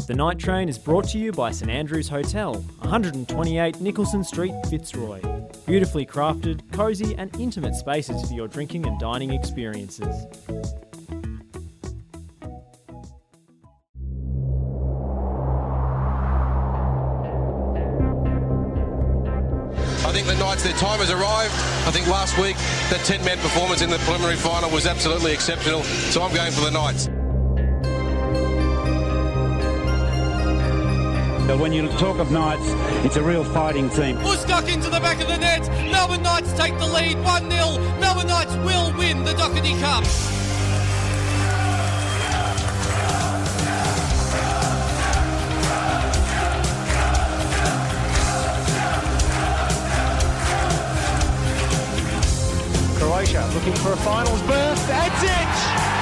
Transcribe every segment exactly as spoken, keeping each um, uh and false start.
The Night Train is brought to you by St Andrews Hotel, one twenty-eight Nicholson Street, Fitzroy. Beautifully crafted, cosy and intimate spaces for your drinking and dining experiences. I think the Knights, their time has arrived. I think last week that ten-man performance in the preliminary final was absolutely exceptional, so I'm going for the Knights. When you talk of Knights, it's a real fighting team. Bustock into the back of the net. Melbourne Knights take the lead, one nil. Melbourne Knights will win the Doherty Cup. Croatia looking for a finals berth. That's it!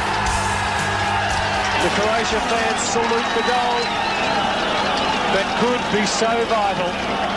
The Croatia fans salute the goal that could be so vital.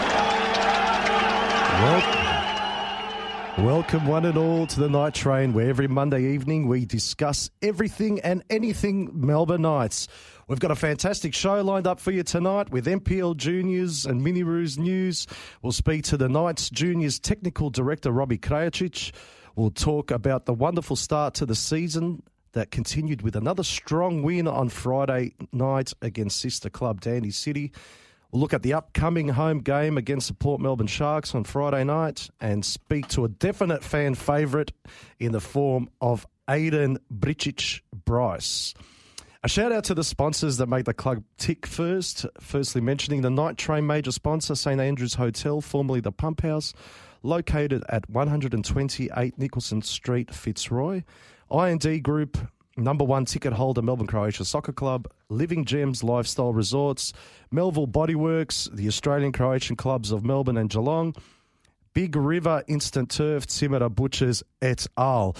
Welcome. Welcome one and all to the Night Train, where every Monday evening we discuss everything and anything Melbourne Knights. We've got a fantastic show lined up for you tonight with M P L Juniors and Mini Roos news. We'll speak to the Knights Juniors Technical Director Robbie Krajicic. We'll talk about the wonderful start to the season that continued with another strong win on Friday night against sister club Dandy City. We'll look at the upcoming home game against the Port Melbourne Sharks on Friday night and speak to a definite fan favourite in the form of Aiden Bricic-Bryce. A shout out to the sponsors that make the club tick first. Firstly, mentioning the Night Train major sponsor, St Andrews Hotel, formerly the Pump House, located at one twenty-eight Nicholson Street, Fitzroy. I and D Group, number one ticket holder, Melbourne Croatia Soccer Club, Living Gems Lifestyle Resorts, Melville Bodyworks, the Australian Croatian clubs of Melbourne and Geelong, Big River Instant Turf, Timera Butchers et al.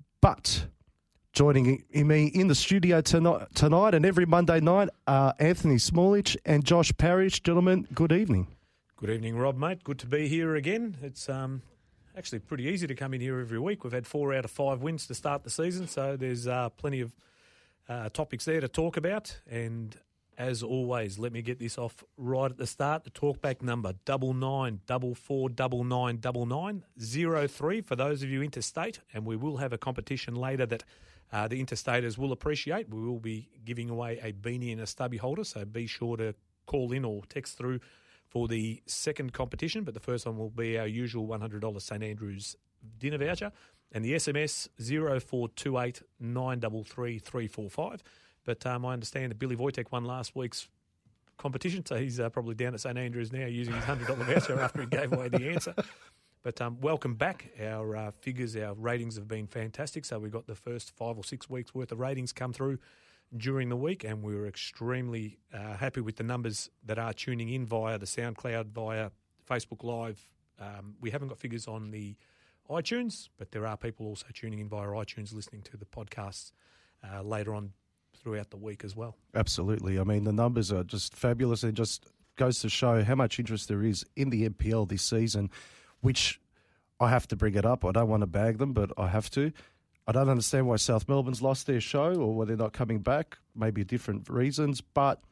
But joining me in the studio tonight, tonight and every Monday night are Anthony Smallich and Josh Parrish. Gentlemen, good evening. Good evening, Rob, mate. Good to be here again. It's um, actually pretty easy to come in here every week. We've had four out of five wins to start the season, so there's uh, plenty of uh, topics there to talk about. And as always, let me get this off right at the start. The talkback number, double nine, double four, double nine, double nine, zero three for those of you interstate. And we will have a competition later that uh, the interstaters will appreciate. We will be giving away a beanie and a stubby holder, so be sure to call in or text through for the second competition, but the first one will be our usual one hundred dollars St Andrews dinner voucher, and the S M S zero four two eight nine three three three four five. But um, I understand that Billy Wojtek won last week's competition, so he's uh, probably down at St Andrews now using his one hundred dollars voucher after he gave away the answer. But um, welcome back. Our uh, figures, our ratings have been fantastic, so we got the first five or six weeks' worth of ratings come through during the week, and we were extremely uh, happy with the numbers that are tuning in via the SoundCloud, via Facebook Live. Um, we haven't got figures on the iTunes, but there are people also tuning in via iTunes, listening to the podcasts uh, later on throughout the week as well. Absolutely. I mean, the numbers are just fabulous. It just goes to show how much interest there is in the M P L this season, which I have to bring it up. I don't want to bag them, but I have to. I don't understand why South Melbourne's lost their show or why they're not coming back, maybe different reasons. But,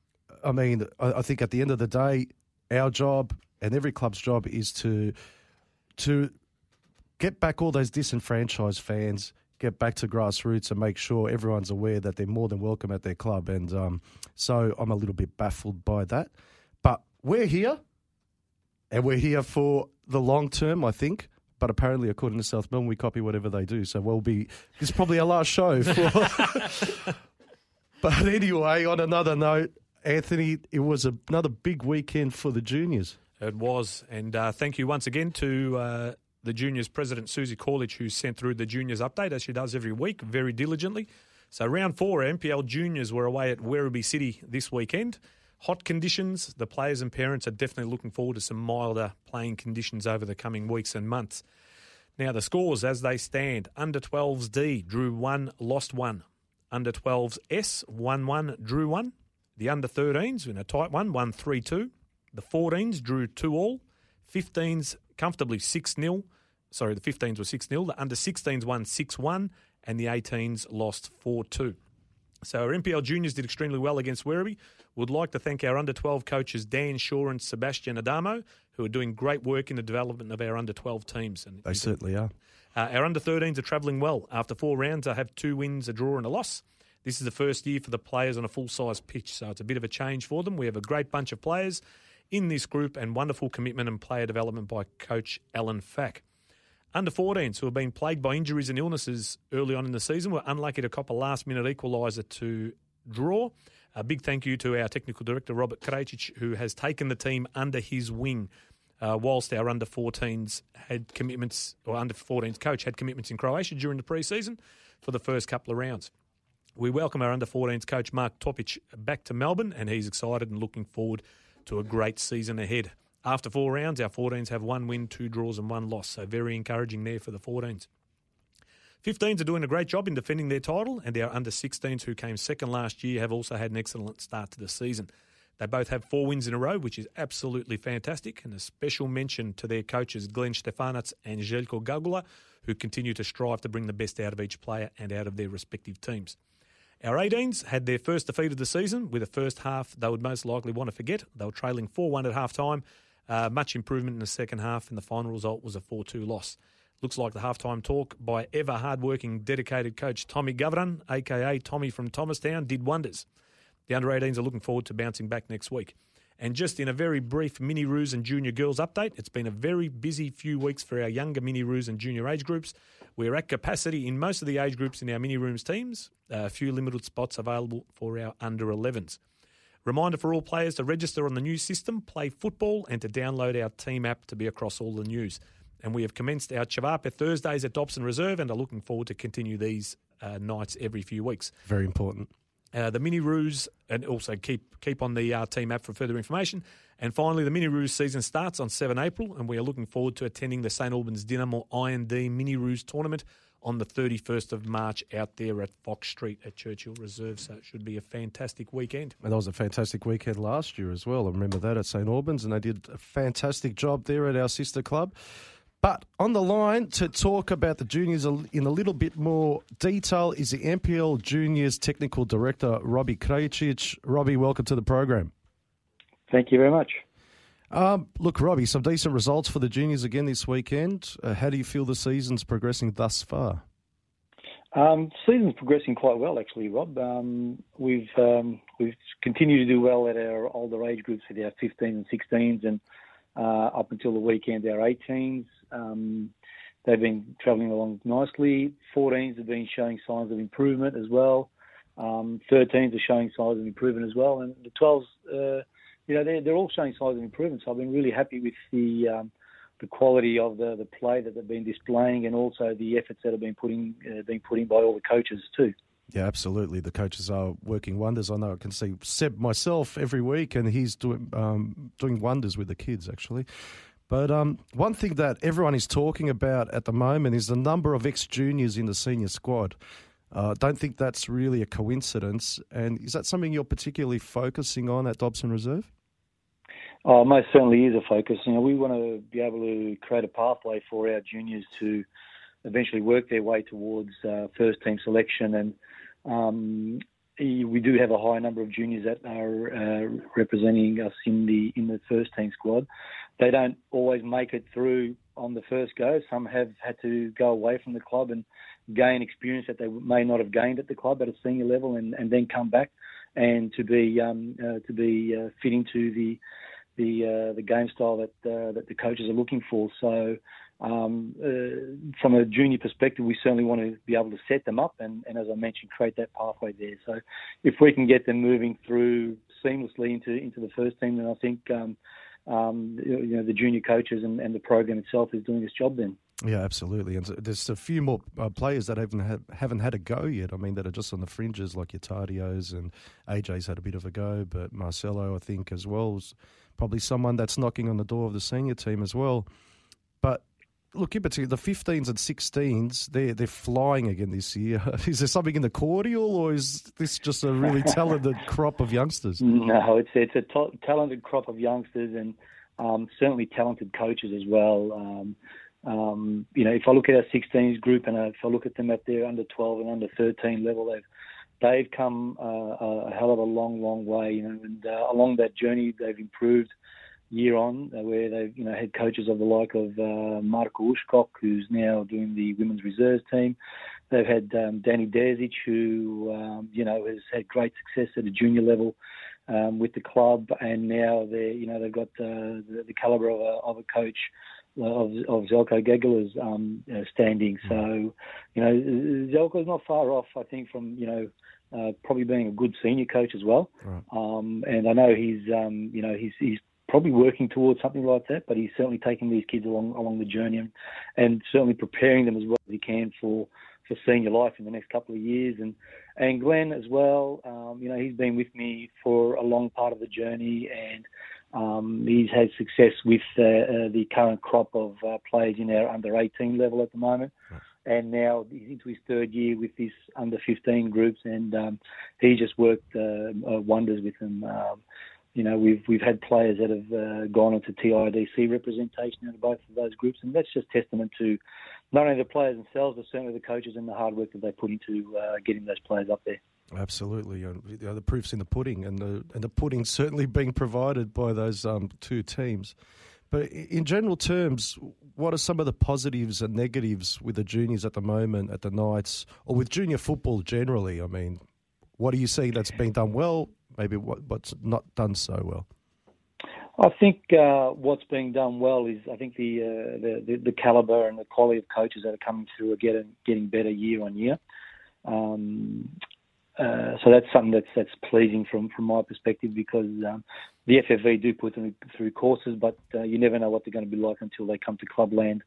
I mean, I, I think at the end of the day, our job and every club's job is to to get back all those disenfranchised fans, get back to grassroots and make sure everyone's aware that they're more than welcome at their club. And um, so I'm a little bit baffled by that. But we're here, and we're here for the long term, I think. But apparently, according to South Melbourne, we copy whatever they do. So we'll be, this is probably our last show. For, but anyway, on another note, Anthony, it was a, another big weekend for the juniors. It was. And uh, thank you once again to uh, the juniors president, Susie Corlich, who sent through the juniors update, as she does every week, very diligently. So round four, M P L juniors were away at Werribee City this weekend. Hot conditions. The players and parents are definitely looking forward to some milder playing conditions over the coming weeks and months. Now, the scores as they stand. Under twelves D drew one, lost one. Under twelves S won one, drew one. The under thirteens in a tight one, won three two. The fourteens drew two all. fifteens comfortably six nil. Sorry, the fifteens were six nil. The under sixteens won six one. And the eighteens lost four two. So our N P L juniors did extremely well against Werribee. Would like to thank our under twelve coaches Dan Shaw and Sebastian Adamo, who are doing great work in the development of our under twelve teams. And They certainly are. Uh, our under thirteens are travelling well. After four rounds, they have two wins, a draw and a loss. This is the first year for the players on a full-size pitch, so it's a bit of a change for them. We have a great bunch of players in this group and wonderful commitment and player development by Coach Alan Fack. Under fourteens, who have been plagued by injuries and illnesses early on in the season, were unlucky to cop a last-minute equaliser to draw. A big thank you to our technical director, Robert Krejcic, who has taken the team under his wing, uh, whilst our under fourteens had commitments, or under fourteens coach had commitments in Croatia during the pre-season for the first couple of rounds. We welcome our under fourteens coach, Mark Topic, back to Melbourne, and he's excited and looking forward to a great season ahead. After four rounds, our fourteens have one win, two draws and one loss, so very encouraging there for the fourteens. fifteens are doing a great job in defending their title, and our under sixteens, who came second last year, have also had an excellent start to the season. They both have four wins in a row, which is absolutely fantastic, and a special mention to their coaches, Glenn Stefanac and Željko Gagula, who continue to strive to bring the best out of each player and out of their respective teams. Our eighteens had their first defeat of the season with a first half they would most likely want to forget. They were trailing four one at half-time. Uh, much improvement in the second half, and the final result was a four two loss. Looks like the halftime talk by ever hard-working, dedicated coach Tommy Gavran, a k a. Tommy from Thomastown, did wonders. The under eighteens are looking forward to bouncing back next week. And just in a very brief Mini-Roos and Junior Girls update, it's been a very busy few weeks for our younger Mini-Roos and Junior age groups. We're at capacity in most of the age groups in our Mini-Rooms teams. A few limited spots available for our under elevens. Reminder for all players to register on the new system, Play Football, and to download our team app to be across all the news. And we have commenced our Chavape Thursdays at Dobson Reserve and are looking forward to continue these uh, nights every few weeks. Very important. Uh, the Mini-Roos, and also keep keep on the uh, team app for further information. And finally, the Mini-Roos season starts on the seventh of April, and we are looking forward to attending the St Albans Dynamo I and D Mini-Roos tournament on the thirty-first of March out there at Fox Street at Churchill Reserve. So it should be a fantastic weekend. And that was a fantastic weekend last year as well. I remember that at St Albans, and they did a fantastic job there at our sister club. But on the line to talk about the juniors in a little bit more detail is the N P L Juniors Technical Director, Robbie Krejcic. Robbie, welcome to the program. Thank you very much. Um, look, Robbie, some decent results for the juniors again this weekend. Uh, how do you feel the season's progressing thus far? Um, season's progressing quite well, actually, Rob. Um, we've um, we've continued to do well at our older age groups, at our fifteens and sixteens, and uh, up until the weekend, our eighteens. Um, they've been travelling along nicely. fourteens have been showing signs of improvement as well. Um, thirteens are showing signs of improvement as well, and the twelves. Uh, You know, they're, they're all showing signs of improvement. So I've been really happy with the um, the quality of the, the play that they've been displaying, and also the efforts that have been putting uh, being put in by all the coaches too. Yeah, absolutely. The coaches are working wonders. I know I can see Seb myself every week, and he's doing um, doing wonders with the kids, actually. But um, one thing that everyone is talking about at the moment is the number of ex-juniors in the senior squad. I uh, don't think that's really a coincidence. And is that something you're particularly focusing on at Dobson Reserve? Oh, most certainly is a focus. You know, we want to be able to create a pathway for our juniors to eventually work their way towards uh, first team selection. And um, we do have a high number of juniors that are uh, representing us in the in the first team squad. They don't always make it through on the first go. Some have had to go away from the club and gain experience that they may not have gained at the club at a senior level, and, and then come back and to be um, uh, to be uh, fit into the the uh, the game style that uh, that the coaches are looking for. So um, uh, from a junior perspective, we certainly want to be able to set them up and, and as I mentioned, create that pathway there. So if we can get them moving through seamlessly into into the first team, then I think um, um, you know the junior coaches and, and the program itself is doing its job then. Yeah, absolutely. And there's a few more uh, players that haven't had, haven't had a go yet. I mean, that are just on the fringes, like your Tardios, and A J's had a bit of a go, but Marcelo, I think, as well, is probably someone that's knocking on the door of the senior team as well. But look, in particular, the fifteens and sixteens, they're, they're flying again this year. Is there something in the cordial, or is this just a really talented crop of youngsters? No, it's, it's a t- talented crop of youngsters, and um, certainly talented coaches as well. Um, Um, you know, if I look at our sixteens group and if I look at them at their under twelve and under thirteen level, they've they've come uh, a hell of a long, long way, you know, and uh, along that journey they've improved year on, uh, where they've, you know, had coaches of the like of uh, Marko Uškok, who's now doing the women's reserves team. They've had um, Danny Derzic, who, um, you know, has had great success at a junior level um, with the club, and now they're, you know, they've got uh, the, the calibre of a, of a coach of, of Zeljko Gegela's um, uh, standing. So, you know, Zeljko's not far off, I think, from, you know, uh, probably being a good senior coach as well. Right. Um, and I know he's, um, you know, he's he's probably working towards something like that, but he's certainly taking these kids along along the journey and, and certainly preparing them as well as he can for, for senior life in the next couple of years. And and Glenn as well, um, you know, he's been with me for a long part of the journey, and um, he's had success with uh, uh, the current crop of uh, players in our under eighteen level at the moment. Right. And now he's into his third year with this under fifteen groups, and um, he just worked uh, uh, wonders with them. Um, You know, we've we've had players that have uh, gone into T I D C representation out of both of those groups, and that's just testament to not only the players themselves, but certainly the coaches and the hard work that they put into uh, getting those players up there. Absolutely, you know, the proof's in the pudding, and the and the pudding certainly being provided by those um, two teams. But in general terms, what are some of the positives and negatives with the juniors at the moment, at the Knights, or with junior football generally? I mean, what do you see that's being done well? Maybe what, what's not done so well? I think uh, what's being done well is I think the, uh, the, the the calibre and the quality of coaches that are coming through are getting getting better year on year. Um, uh, so that's something that's that's pleasing from, from my perspective, because um, the F F V do put them through courses, but uh, you never know what they're going to be like until they come to clubland.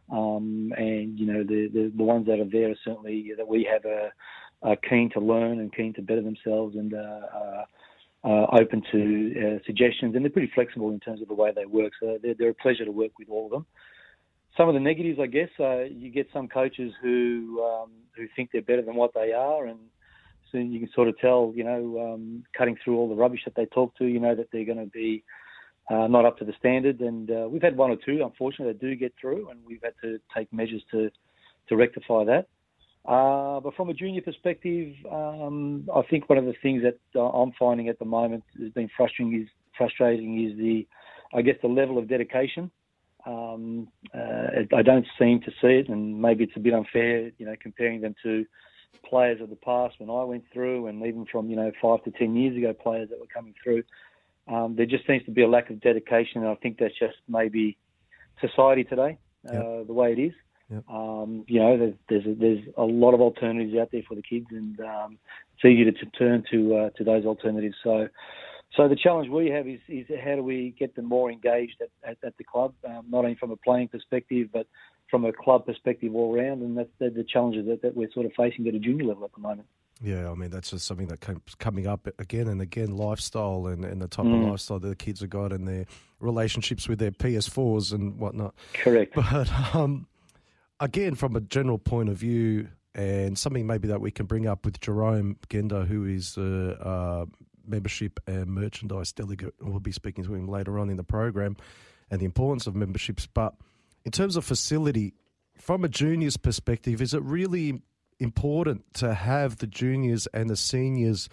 Um, and you know the, the the ones that are there are certainly that we have a. Are keen to learn and keen to better themselves, and uh, uh, uh, open to uh, suggestions, and they're pretty flexible in terms of the way they work. So they're, they're a pleasure to work with, all of them. Some of the negatives, I guess, uh, you get some coaches who um, who think they're better than what they are, and soon you can sort of tell, you know, um, cutting through all the rubbish that they talk to, you know, that they're going to be uh, not up to the standard. And uh, we've had one or two, unfortunately, that do get through, and we've had to take measures to, to rectify that. Uh, but from a junior perspective, um, I think one of the things that uh, I'm finding at the moment has been frustrating is frustrating is the, I guess, the level of dedication. Um, uh, I don't seem to see it, and maybe it's a bit unfair, you know, comparing them to players of the past when I went through, and even from, you know, five to ten years ago, players that were coming through. Um, there just seems to be a lack of dedication, and I think that's just maybe society today, uh, yep. the way it is. Yep. Um, you know, there's there's a, there's a lot of alternatives out there for the kids, and um, it's easy to, to turn to uh, to those alternatives. So, so the challenge we have is, is how do we get them more engaged at, at, at the club, um, not only from a playing perspective, but from a club perspective all round, and that's the, the challenges that, that we're sort of facing at a junior level at the moment. Yeah, I mean, that's just something that keeps coming up again and again, lifestyle and, and the type mm. of lifestyle that the kids have got and their relationships with their P S fours and whatnot. Correct. But um, again, from a general point of view, and something maybe that we can bring up with Jerome Genda, who is the uh, membership and merchandise delegate. We'll be speaking to him later on in the program, and the importance of memberships. But in terms of facility, from a juniors perspective, is it really important to have the juniors and the seniors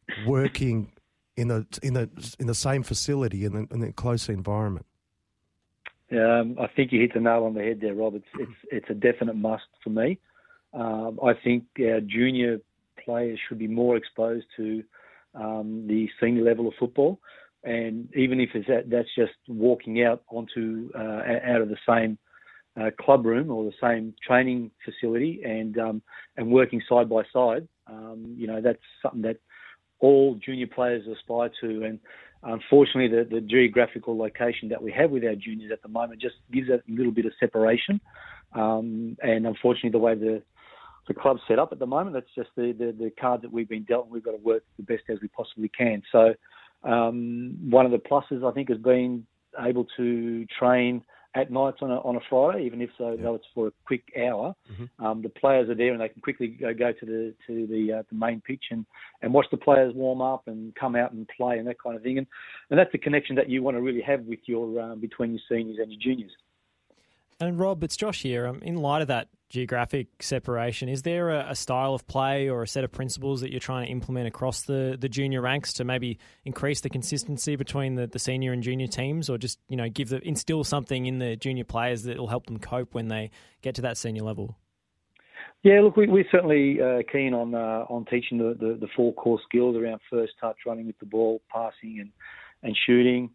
working in a in a in the same facility in a, in a close environment? Um, I think you hit the nail on the head there, Rob. It's it's it's a definite must for me. Um, I think our junior players should be more exposed to um, the senior level of football, and even if it's that, that's just walking out onto uh, out of the same uh, club room or the same training facility and um, and working side by side. Um, you know, that's something that all junior players aspire to, and unfortunately, the, the geographical location that we have with our juniors at the moment just gives us a little bit of separation. Um, and unfortunately, the way the the club's set up at the moment, that's just the, the, the card that we've been dealt, and we've got to work the best as we possibly can. So um, one of the pluses, I think, has been able to train at nights on a, on a Friday, even if so, yeah. though it's for a quick hour. Mm-hmm. Um, the players are there, and they can quickly go, go to the to the, uh, the main pitch and, and watch the players warm up and come out and play and that kind of thing. And, and that's the connection that you want to really have with your um, between your seniors and your juniors. And Rob, it's Josh here. Um, in light of that geographic separation, is there a, a style of play or a set of principles that you're trying to implement across the, the junior ranks to maybe increase the consistency between the, the senior and junior teams, or just, you know, give the, instill something in the junior players that will help them cope when they get to that senior level? Yeah, look, we, we're certainly uh, keen on uh, on teaching the, the, the four core skills around first touch, running with the ball, passing and, and shooting.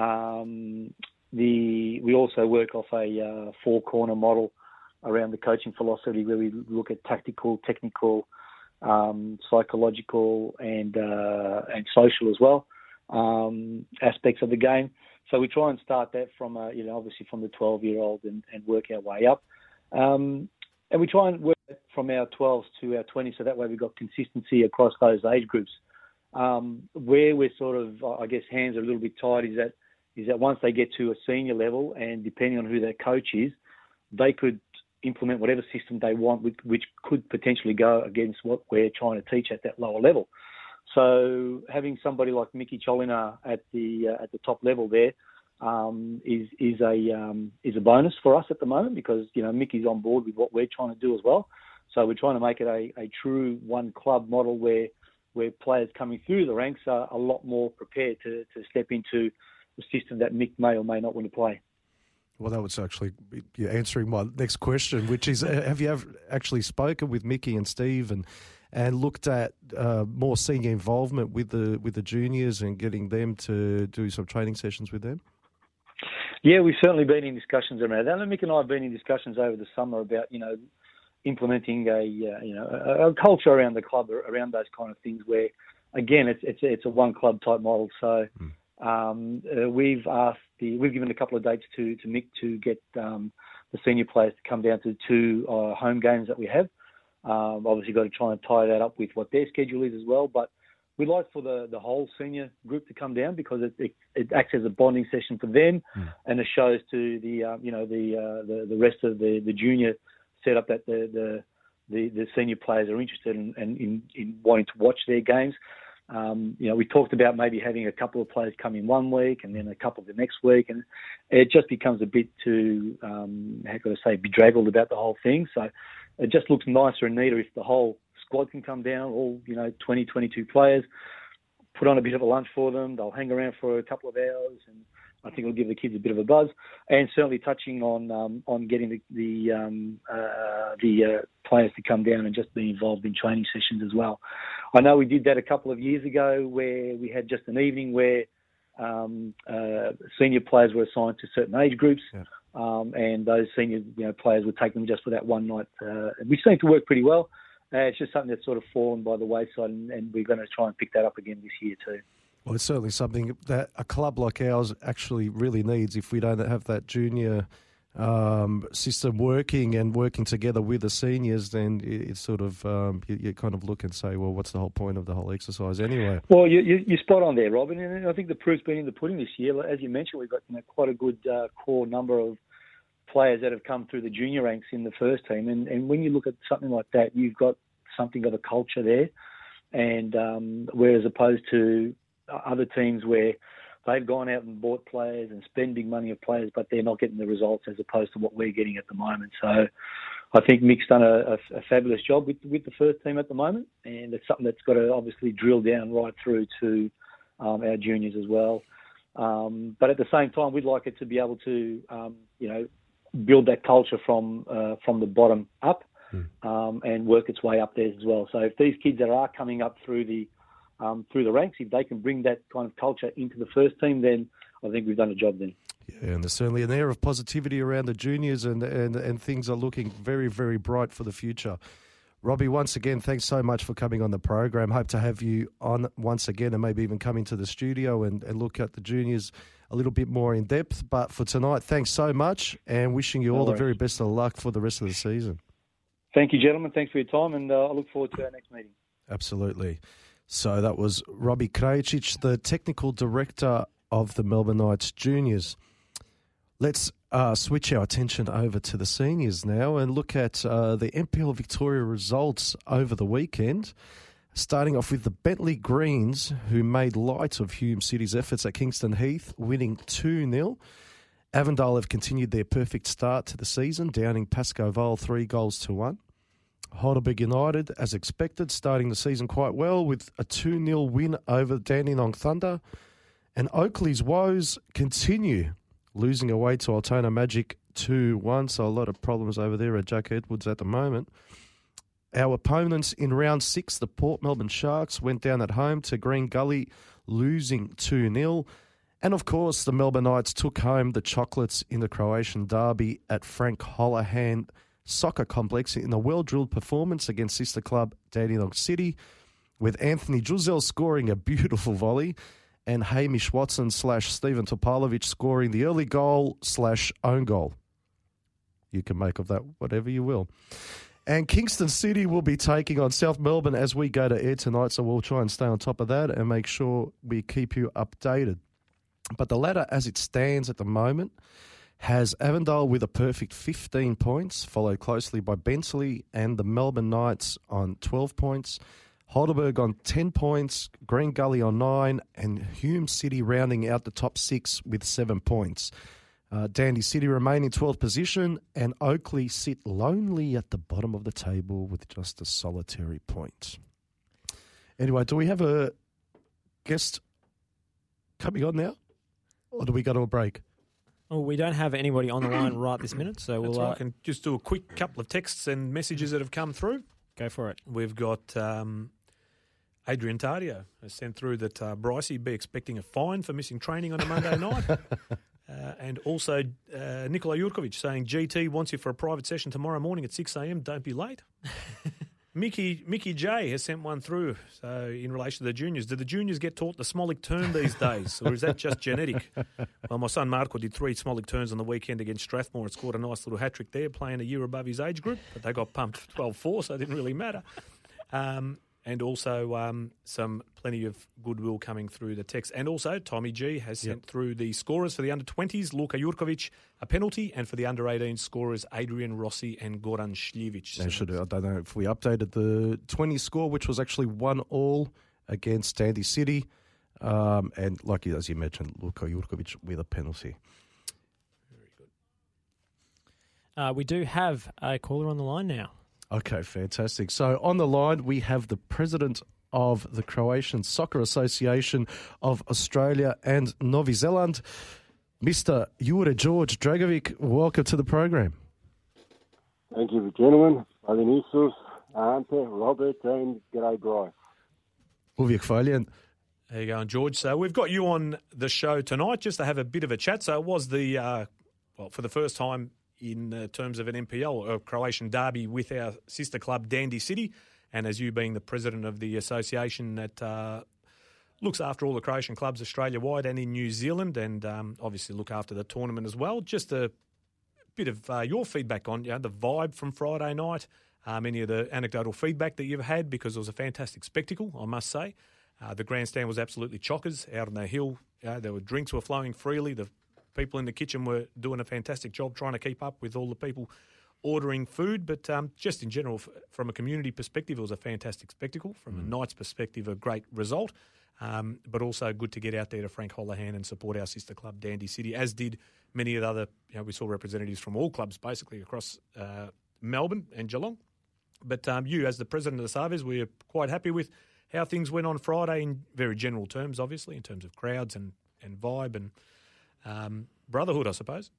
Um, the we also work off a uh, four corner model around the coaching philosophy, where we look at tactical, technical, um, psychological, and uh, and social as well um, aspects of the game. So we try and start that from uh, you know obviously from the twelve year old and, and work our way up, um, and we try and work from our twelves to our twenties, so that way we've got consistency across those age groups. Um, where we're sort of, I guess, hands are a little bit tied is that is that once they get to a senior level, and depending on who their coach is, they could implement whatever system they want, which could potentially go against what we're trying to teach at that lower level. So having somebody like Mickey Cholina at the uh, at the top level there um, is is a um, is a bonus for us at the moment, because you know Mickey's on board with what we're trying to do as well. So we're trying to make it a, a true one club model where where players coming through the ranks are a lot more prepared to, to step into the system that Mick may or may not want to play. Well, that was actually you're answering my next question, which is, have you ever actually spoken with Mickey and Steve and and looked at uh, more senior involvement with the with the juniors and getting them to do some training sessions with them? Yeah, we've certainly been in discussions around that. And Mick and I have been in discussions over the summer about, you know, implementing a uh, you know a, a culture around the club, around those kind of things. Where, again, it's it's it's a one club type model. So mm. um, uh, we've asked the we've given a couple of dates to to Mick to get um, the senior players to come down to two uh, home games that we have. Um, obviously, got to try and tie that up with what their schedule is as well. But we'd like for the, the whole senior group to come down, because it, it, it acts as a bonding session for them, mm. and it shows to the uh, you know the, uh, the the rest of the, the junior setup that the, the the the senior players are interested in in, in, in wanting to watch their games. Um, you know, we talked about maybe having a couple of players come in one week and then a couple the next week, and it just becomes a bit too um, how could I say bedraggled about the whole thing. So it just looks nicer and neater if the whole squad can come down, all, you know, twenty, twenty-two players, put on a bit of a lunch for them. They'll hang around for a couple of hours, and I think it'll give the kids a bit of a buzz. And certainly touching on um, on getting the the, um, uh, the uh, players to come down and just be involved in training sessions as well. I know we did that a couple of years ago, where we had just an evening where um, uh, senior players were assigned to certain age groups. Yeah. Um, and those senior you know, players would take them just for that one night. Uh, we seem to work pretty well. Uh, it's just something that's sort of fallen by the wayside, and, and we're going to try and pick that up again this year too. Well, it's certainly something that a club like ours actually really needs. If we don't have that junior um, system working and working together with the seniors, then it's sort of um, you, you kind of look and say, well, what's the whole point of the whole exercise anyway? Well, you, you, you're spot on there, Robin, and I think the proof's been in the pudding this year. As you mentioned, we've got you know, quite a good uh, core number of players that have come through the junior ranks in the first team, and, and when you look at something like that, you've got something of a culture there, and um, whereas opposed to other teams where they've gone out and bought players and spend big money of players, but they're not getting the results as opposed to what we're getting at the moment. So I think Mick's done a, a, a fabulous job with, with the first team at the moment, and it's something that's got to obviously drill down right through to um, our juniors as well. Um, but at the same time, we'd like it to be able to, um, you know, build that culture from uh, from the bottom up, mm. um, and work its way up there as well. So if these kids that are coming up through the um, through the ranks, if they can bring that kind of culture into the first team, then I think we've done a job then. Yeah, and there's certainly an air of positivity around the juniors, and, and, and things are looking very, very bright for the future. Robbie, once again, thanks so much for coming on the program. Hope to have you on once again, and maybe even come into the studio and, and look at the juniors a little bit more in depth. But for tonight, thanks so much, and wishing you all the very best of luck for the rest of the season. Thank you, gentlemen. Thanks for your time, and uh, I look forward to our next meeting. Absolutely. So that was Robbie Krajcic, the technical director of the Melbourne Knights Juniors. Let's uh, switch our attention over to the seniors now and look at uh, the N P L Victoria results over the weekend. Starting off with the Bentley Greens, who made light of Hume City's efforts at Kingston Heath, winning two nil. Avondale have continued their perfect start to the season, downing Pascoe Vale three goals to one. Heidelberg United, as expected, starting the season quite well with a two nil win over Dandenong Thunder. And Oakley's woes continue, losing away to Altona Magic two one, so a lot of problems over there at Jack Edwards at the moment. Our opponents in round six, the Port Melbourne Sharks, went down at home to Green Gully, losing two nil. And of course, the Melbourne Knights took home the chocolates in the Croatian derby at Frank Holohan Soccer Complex in a well-drilled performance against sister club Dandenong City, with Anthony Juzel scoring a beautiful volley and Hamish Watson slash Stephen Topalovic scoring the early goal slash own goal. You can make of that whatever you will. And Kingston City will be taking on South Melbourne as we go to air tonight, so we'll try and stay on top of that and make sure we keep you updated. But the ladder, as it stands at the moment, has Avondale with a perfect fifteen points, followed closely by Bentley and the Melbourne Knights on twelve points, Heidelberg on ten points, Green Gully on nine, and Hume City rounding out the top six with seven points. Uh, Dandy City remain in twelfth position, and Oakley sit lonely at the bottom of the table with just a solitary point. Anyway, do we have a guest coming on now, or do we go to a break? Oh, we don't have anybody on the line right this minute, so we'll... That's right. Uh, I can just do a quick couple of texts and messages that have come through. Go for it. We've got um, Adrian Tardio has sent through that uh, Brycey be expecting a fine for missing training on a Monday night. Uh, and also uh, Nikola Jurkovic saying G T wants you for a private session tomorrow morning at six a.m. Don't be late. Mickey Mickey J has sent one through. So in relation to the juniors, do the juniors get taught the Smolik turn these days, or is that just genetic? Well, my son Marco did three Smolik turns on the weekend against Strathmore and scored a nice little hat trick there, playing a year above his age group, but they got pumped twelve four, so it didn't really matter. Um, And also um, some plenty of goodwill coming through the text. And also Tommy G has sent yep. through the scorers for the under twenties, Luka Jurkovic, a penalty, and for the under eighteen scorers, Adrian Rossi and Goran Šljivić. So should, I don't know if we updated the twenty score, which was actually one all against Dandy City. Um, and like as you mentioned, Luka Jurkovic with a penalty. Very good. Uh, we do have a caller on the line now. Okay, fantastic. So on the line, we have the president of the Croatian Soccer Association of Australia and Novi Zeland, Mister Jure George Dragovic. Welcome to the program. Thank you, gentlemen. Hvala Isus, Ante, Robert, and g'day, Bryce. Uvijek hvaljen. There you go, George. So we've got you on the show tonight just to have a bit of a chat. So it was the, uh, well, for the first time in uh, terms of an M P L, or a Croatian derby with our sister club, Dandy City. And as you being the president of the association that uh, looks after all the Croatian clubs Australia-wide and in New Zealand, and um, obviously look after the tournament as well, just a bit of uh, your feedback on you know, the vibe from Friday night, um, any of the anecdotal feedback that you've had, because it was a fantastic spectacle, I must say. Uh, the grandstand was absolutely chockers out on the hill. Uh, there were drinks were flowing freely. The people in the kitchen were doing a fantastic job trying to keep up with all the people ordering food. But um, just in general, f- from a community perspective, it was a fantastic spectacle. From mm. a Knights perspective, a great result. Um, but also good to get out there to Frank Holohan and support our sister club, Dandy City, as did many of the other, you know, we saw representatives from all clubs basically across uh, Melbourne and Geelong. But um, you, as the president of the Sarves, we're quite happy with how things went on Friday in very general terms, obviously, in terms of crowds and, and vibe and Um, brotherhood, I suppose.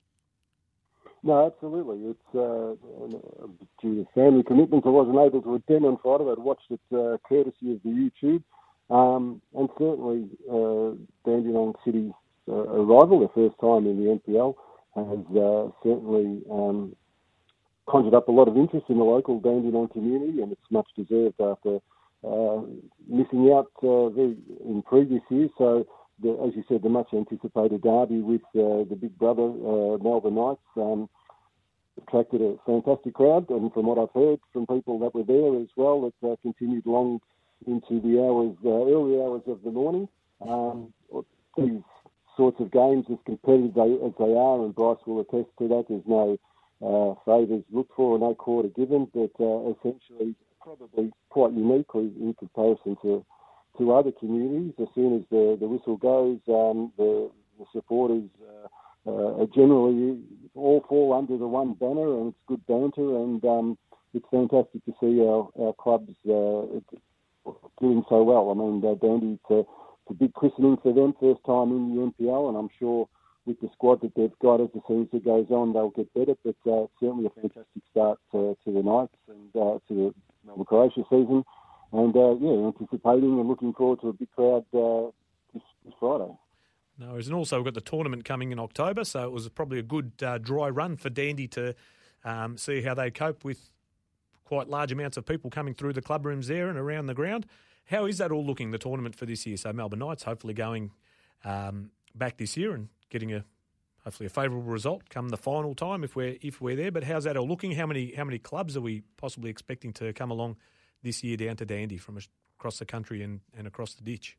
No, absolutely. It's uh, due to family commitments. I wasn't able to attend on Friday. I'd watched it uh, courtesy of the YouTube. Um, and certainly uh, Dandenong City uh, arrival, the first time in the N P L, has uh, certainly um, conjured up a lot of interest in the local Dandenong community, and it's much deserved after uh, missing out uh, very, in previous years. So, The, as you said, the much-anticipated derby with uh, the big brother, uh, Melbourne Knights, um, attracted a fantastic crowd. And from what I've heard from people that were there as well, it uh, continued long into the hours, uh, early hours of the morning. Um, these sorts of games, as competitive they, as they are, and Bryce will attest to that, there's no uh, favours looked for or no quarter given, but uh, essentially probably quite uniquely in comparison to to other communities. As soon as the, the whistle goes, um, the, the supporters uh, uh, generally all fall under the one banner, and it's good banter, and um, it's fantastic to see our, our clubs uh, doing so well. I mean, uh, Dandy, it's a, it's a big christening for them, first time in the N P L, and I'm sure with the squad that they've got as the season goes on, they'll get better, but uh, certainly a fantastic start to, to the Knights and uh, to the Melbourne Croatia season. And, uh, yeah, anticipating and looking forward to a big crowd uh, this, this Friday. No worries. And also we've got the tournament coming in October, so it was probably a good uh, dry run for Dandy to um, see how they cope with quite large amounts of people coming through the club rooms there and around the ground. How is that all looking, the tournament for this year? So Melbourne Knights hopefully going um, back this year and getting a hopefully a favourable result come the final time if we're if we're there. But how's that all looking? How many how many clubs are we possibly expecting to come along this year down to Dandy from across the country and, and across the ditch?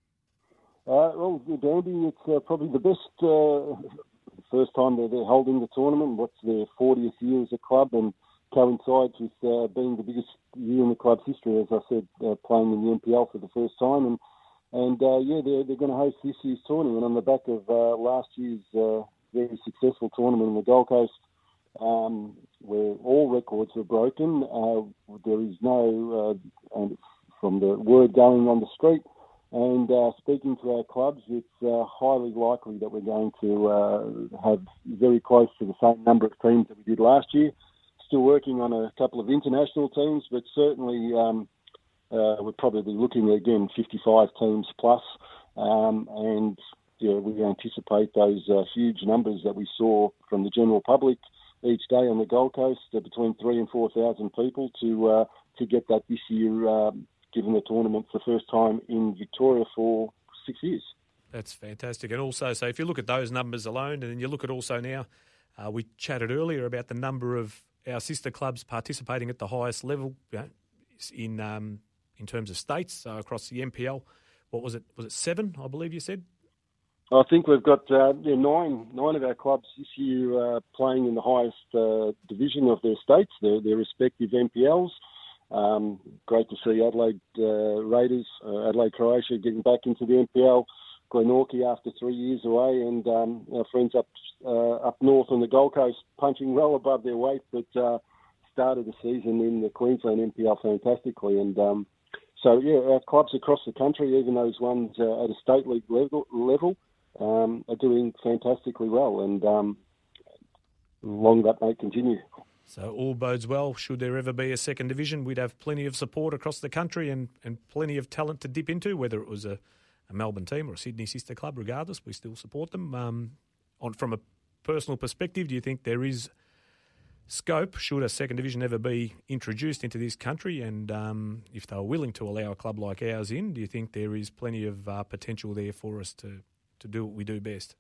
Uh, well, Dandy, it's uh, probably the best uh, first time that they're holding the tournament. What's their fortieth year as a club, and coincides with uh, being the biggest year in the club's history, as I said, uh, playing in the N P L for the first time. And And, uh, yeah, they're, they're going to host this year's tournament on the back of uh, last year's uh, very successful tournament in the Gold Coast, um, where all records were broken. Uh, there is no, uh, and from the word going on the street, and uh, speaking to our clubs, it's uh, highly likely that we're going to uh, have very close to the same number of teams that we did last year. Still working on a couple of international teams, but certainly... Um, Uh, we're probably looking again fifty-five teams plus, um, and yeah, we anticipate those uh, huge numbers that we saw from the general public each day on the Gold Coast, uh, between three and four thousand people, to uh, to get that this year, um, given the tournament's the first time in Victoria for six years. That's fantastic, and also, so if you look at those numbers alone, and then you look at also now, uh, we chatted earlier about the number of our sister clubs participating at the highest level, you know, in. Um, In terms of states, so across the N P L, what was it? Was it seven? I believe you said. I think we've got uh, yeah, nine nine of our clubs this year uh, playing in the highest uh, division of their states, their, their respective N P Ls. Um, great to see Adelaide uh, Raiders, uh, Adelaide Croatia getting back into the N P L. Glenorchy after three years away, and um, our friends up uh, up north on the Gold Coast punching well above their weight, but uh, started the season in the Queensland N P L fantastically, and. Um, So, yeah, our clubs across the country, even those ones uh, at a state league level, level um, are doing fantastically well, and um, long that may continue. So all bodes well. Should there ever be a second division, we'd have plenty of support across the country and, and plenty of talent to dip into, whether it was a, a Melbourne team or a Sydney sister club, regardless, we still support them. Um, on From a personal perspective, do you think there is scope, should a second division ever be introduced into this country, and um, if they were willing to allow a club like ours in, do you think there is plenty of uh, potential there for us to, to do what we do best?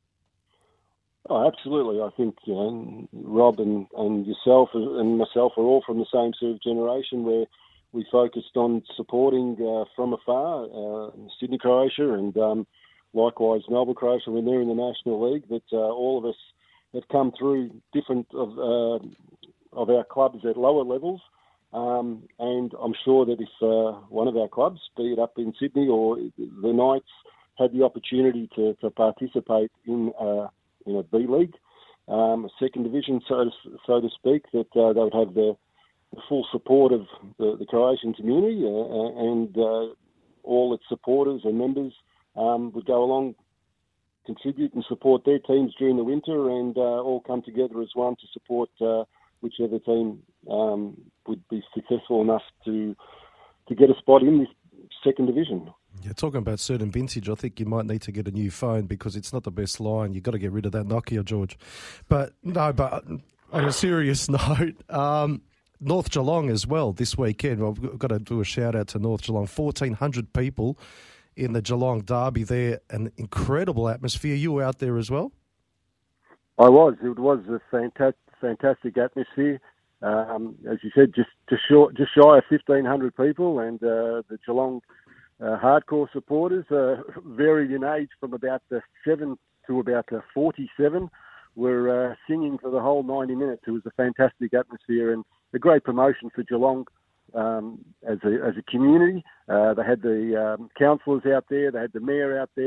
Oh, absolutely. I think you know, Rob and, and yourself and myself are all from the same sort of generation where we focused on supporting uh, from afar uh, Sydney Croatia, and um, likewise Melbourne Croatia when they're in the National League, but uh, all of us have come through different of uh, of our clubs at lower levels, um, and I'm sure that if uh, one of our clubs, be it up in Sydney or the Knights, had the opportunity to, to participate in uh, in a B League, um, a second division, so to, so to speak, that uh, they would have the, the full support of the, the Croatian community uh, and uh, all its supporters and members um, would go along, contribute and support their teams during the winter, and uh, all come together as one to support uh, whichever team um, would be successful enough to to get a spot in this second division. Yeah, talking about certain vintage, I think you might need to get a new phone because it's not the best line. You've got to get rid of that Nokia, George. But no, but on a serious note, um, North Geelong as well this weekend. I've got to do a shout out to North Geelong. fourteen hundred people in the Geelong Derby there. An incredible atmosphere. You were out there as well? I was. It was a fantastic, fantastic atmosphere. Um, as you said, just just short, just shy of fifteen hundred people, and uh, the Geelong uh, hardcore supporters, uh, varied in age from about the seven to about the forty-seven, were uh, singing for the whole ninety minutes. It was a fantastic atmosphere and a great promotion for Geelong um, as a as a community. Uh, they had the um, councillors out there, they had the mayor out there,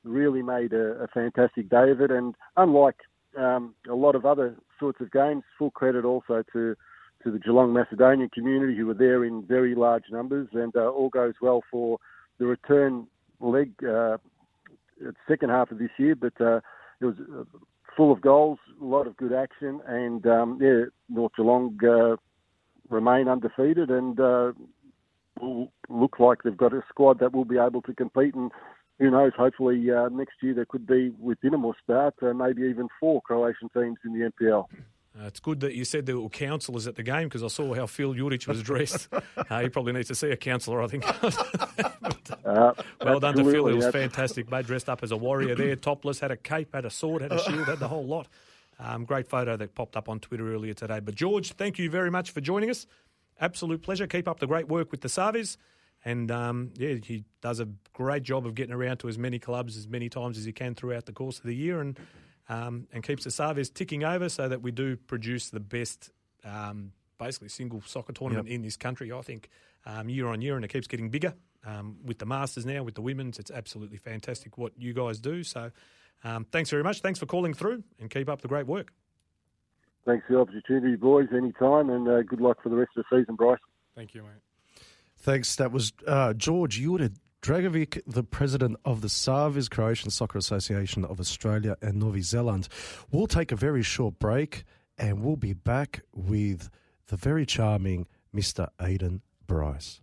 really made a, a fantastic day of it. And unlike um, a lot of other sorts of games, full credit also to to the Geelong Macedonian community who were there in very large numbers, and uh, all goes well for the return leg uh, second half of this year. But uh, it was uh, full of goals, a lot of good action, and um, yeah, North Geelong uh, remain undefeated and uh, will look like they've got a squad that will be able to compete. And who knows, hopefully uh, next year there could be, with Dinamo Spart, uh, maybe even four Croatian teams in the N P L. Uh, it's good that you said there were counsellors at the game, because I saw how Phil Juric was dressed. uh, he probably needs to see a counsellor, I think. uh, well done to Phil. He was that's... fantastic, mate. Dressed up as a warrior there, topless, had a cape, had a sword, had a shield, had the whole lot. Um, great photo that popped up on Twitter earlier today. But George, thank you very much for joining us. Absolute pleasure. Keep up the great work with the Sarvies. And, um, yeah, he does a great job of getting around to as many clubs as many times as he can throughout the course of the year, and um, and keeps the Sarvies ticking over so that we do produce the best, um, basically, single soccer tournament yep. in this country, I think, um, year on year, and it keeps getting bigger. Um, with the Masters now, with the women's, it's absolutely fantastic what you guys do. So um, thanks very much. Thanks for calling through, and keep up the great work. Thanks for the opportunity, boys, anytime, and uh, good luck for the rest of the season, Bryce. Thank you, mate. Thanks. That was uh, George Juric Dragovic, the president of the Sarvies, Croatian Soccer Association of Australia and Novi Zealand. We'll take a very short break, and we'll be back with the very charming Mister Aidan Bryce.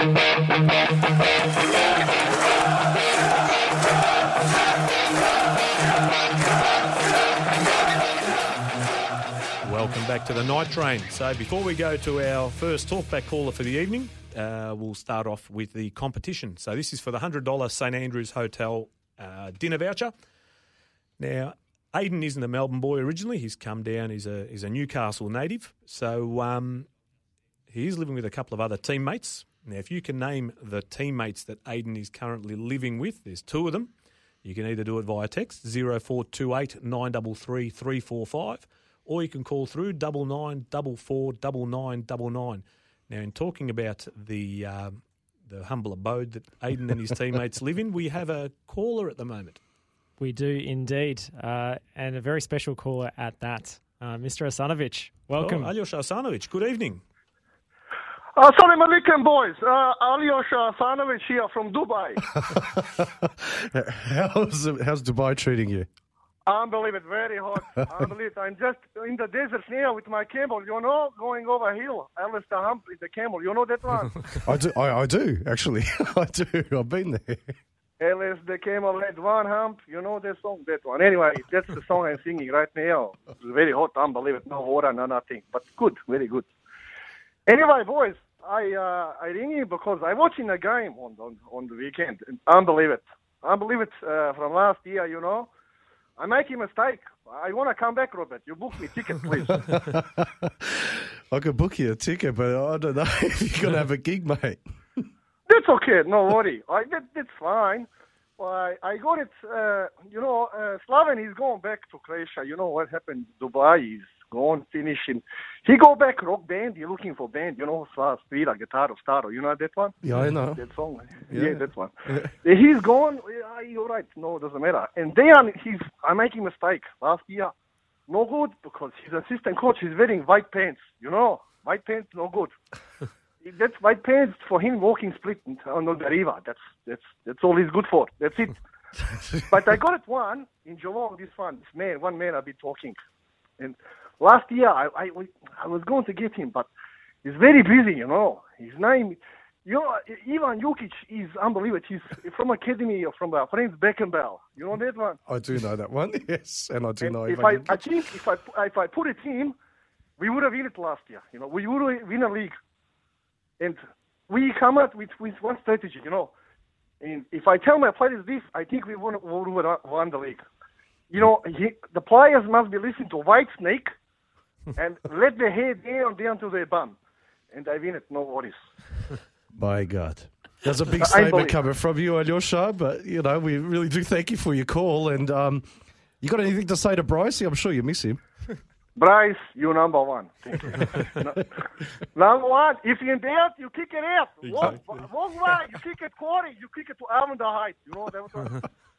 Welcome back to the Night Train. So before we go to our first talkback caller for the evening, uh, we'll start off with the competition. So this is for the one hundred dollars St Andrews Hotel uh, dinner voucher. Now, Aidan isn't a Melbourne boy originally. He's come down. He's a he's a Newcastle native. So um, he is living with a couple of other teammates. Now, if you can name the teammates that Aidan is currently living with, there's two of them. You can either do it via text, zero four two eight nine three three three four five, or you can call through double nine double four double nine double nine. Now, in talking about the um, the humble abode that Aidan and his teammates live in, we have a caller at the moment. We do indeed, uh, and a very special caller at that, uh, Mister Asanovic. Welcome. Oh, Aljoša Asanovic, good evening. Assalamu alaikum, boys. Uh, Aljoša Asanovic here from Dubai. how's, how's Dubai treating you? Unbelievable, very hot. Unbelievable. I'm just in the desert now with my camel, you know, going over a hill. Alistair Humphrey, the camel. You know that one? I do, I, I do, actually. I do. I've been there. Alice the camel had one hump. You know that song? That one. Anyway, that's the song I'm singing right now. It's very hot, unbelievable. No water, no nothing. But good, very good. Anyway, boys, I uh, I ring you because I watching a game on, on, on the weekend. Unbelievable. Unbelievable uh, from last year, you know. I make a mistake. I want to come back, Robert. You book me ticket, please. I could book you a ticket, but I don't know if you're going to have a gig, mate. That's okay. No worry. I, that, that's fine. I, I got it. Uh, you know, uh, Slaven is going back to Croatia. You know what happened? Dubai is gone, finishing. He go back rock band. You're looking for band. You know, Svira, Guitar of Staro. You know that one? Yeah, I know. That song. Yeah, yeah that one. Yeah. He's gone. Yeah, you're right. No, it doesn't matter. And then he's. I'm making a mistake. Last year, no good because his assistant coach is wearing white pants. You know, white pants, no good. That's white pants for him walking split on the river. That's that's that's all he's good for. That's it. But I got it one in Geelong. This one, this man, one man I've been talking, and last year I, I I was going to get him, but he's very busy. You know, his name, you know, Ivan Jukic is unbelievable. He's from academy from uh, Franz Beckenbauer. You know that one? I do know that one. Yes, and I do and know. If Ivan I, I think if I if I put a team, we would have won it last year. You know, we would have win a league. And we come up with, with one strategy, you know. And if I tell my players this, I think we would have won the league. You know, he, the players must be listening to White Snake and let their head down, down to their bum. And I win it, no worries. My God. There's a big statement coming from you, Aljoša, but, you know, we really do thank you for your call. And um, you got anything to say to Bryce? I'm sure you miss him. Bryce, you're number one. Thank you. no, number one. If you're in doubt, you kick it out. Exactly. Walk, walk right, you kick it quarter, you kick it to Armandar Heights. You know that was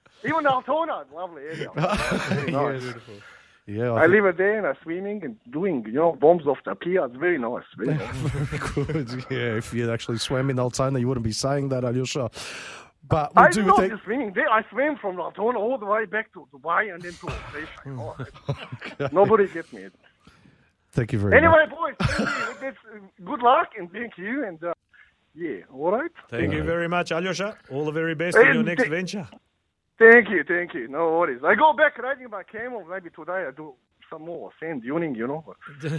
Even Altona, lovely area. Very nice. Yes. Yeah, I, I live there and I'm swimming and doing, you know, bombs off the pier. It's very nice. Very nice. Very good. Yeah, if you actually swam in Altona, you wouldn't be saying that, Alyosha. But I do love think... the swimming there. I swam from Altona all the way back to Dubai and then to Malaysia. You know. Okay. Nobody gets me. Thank you very anyway, much. Anyway, boys, thank you. Good luck and thank you. And uh, yeah, all right. Thank thank you you very much, Alyosha. All the very best and in your next th- venture. Thank you, thank you. No worries. I go back riding my camel. Maybe today I do some more sand duning, you know.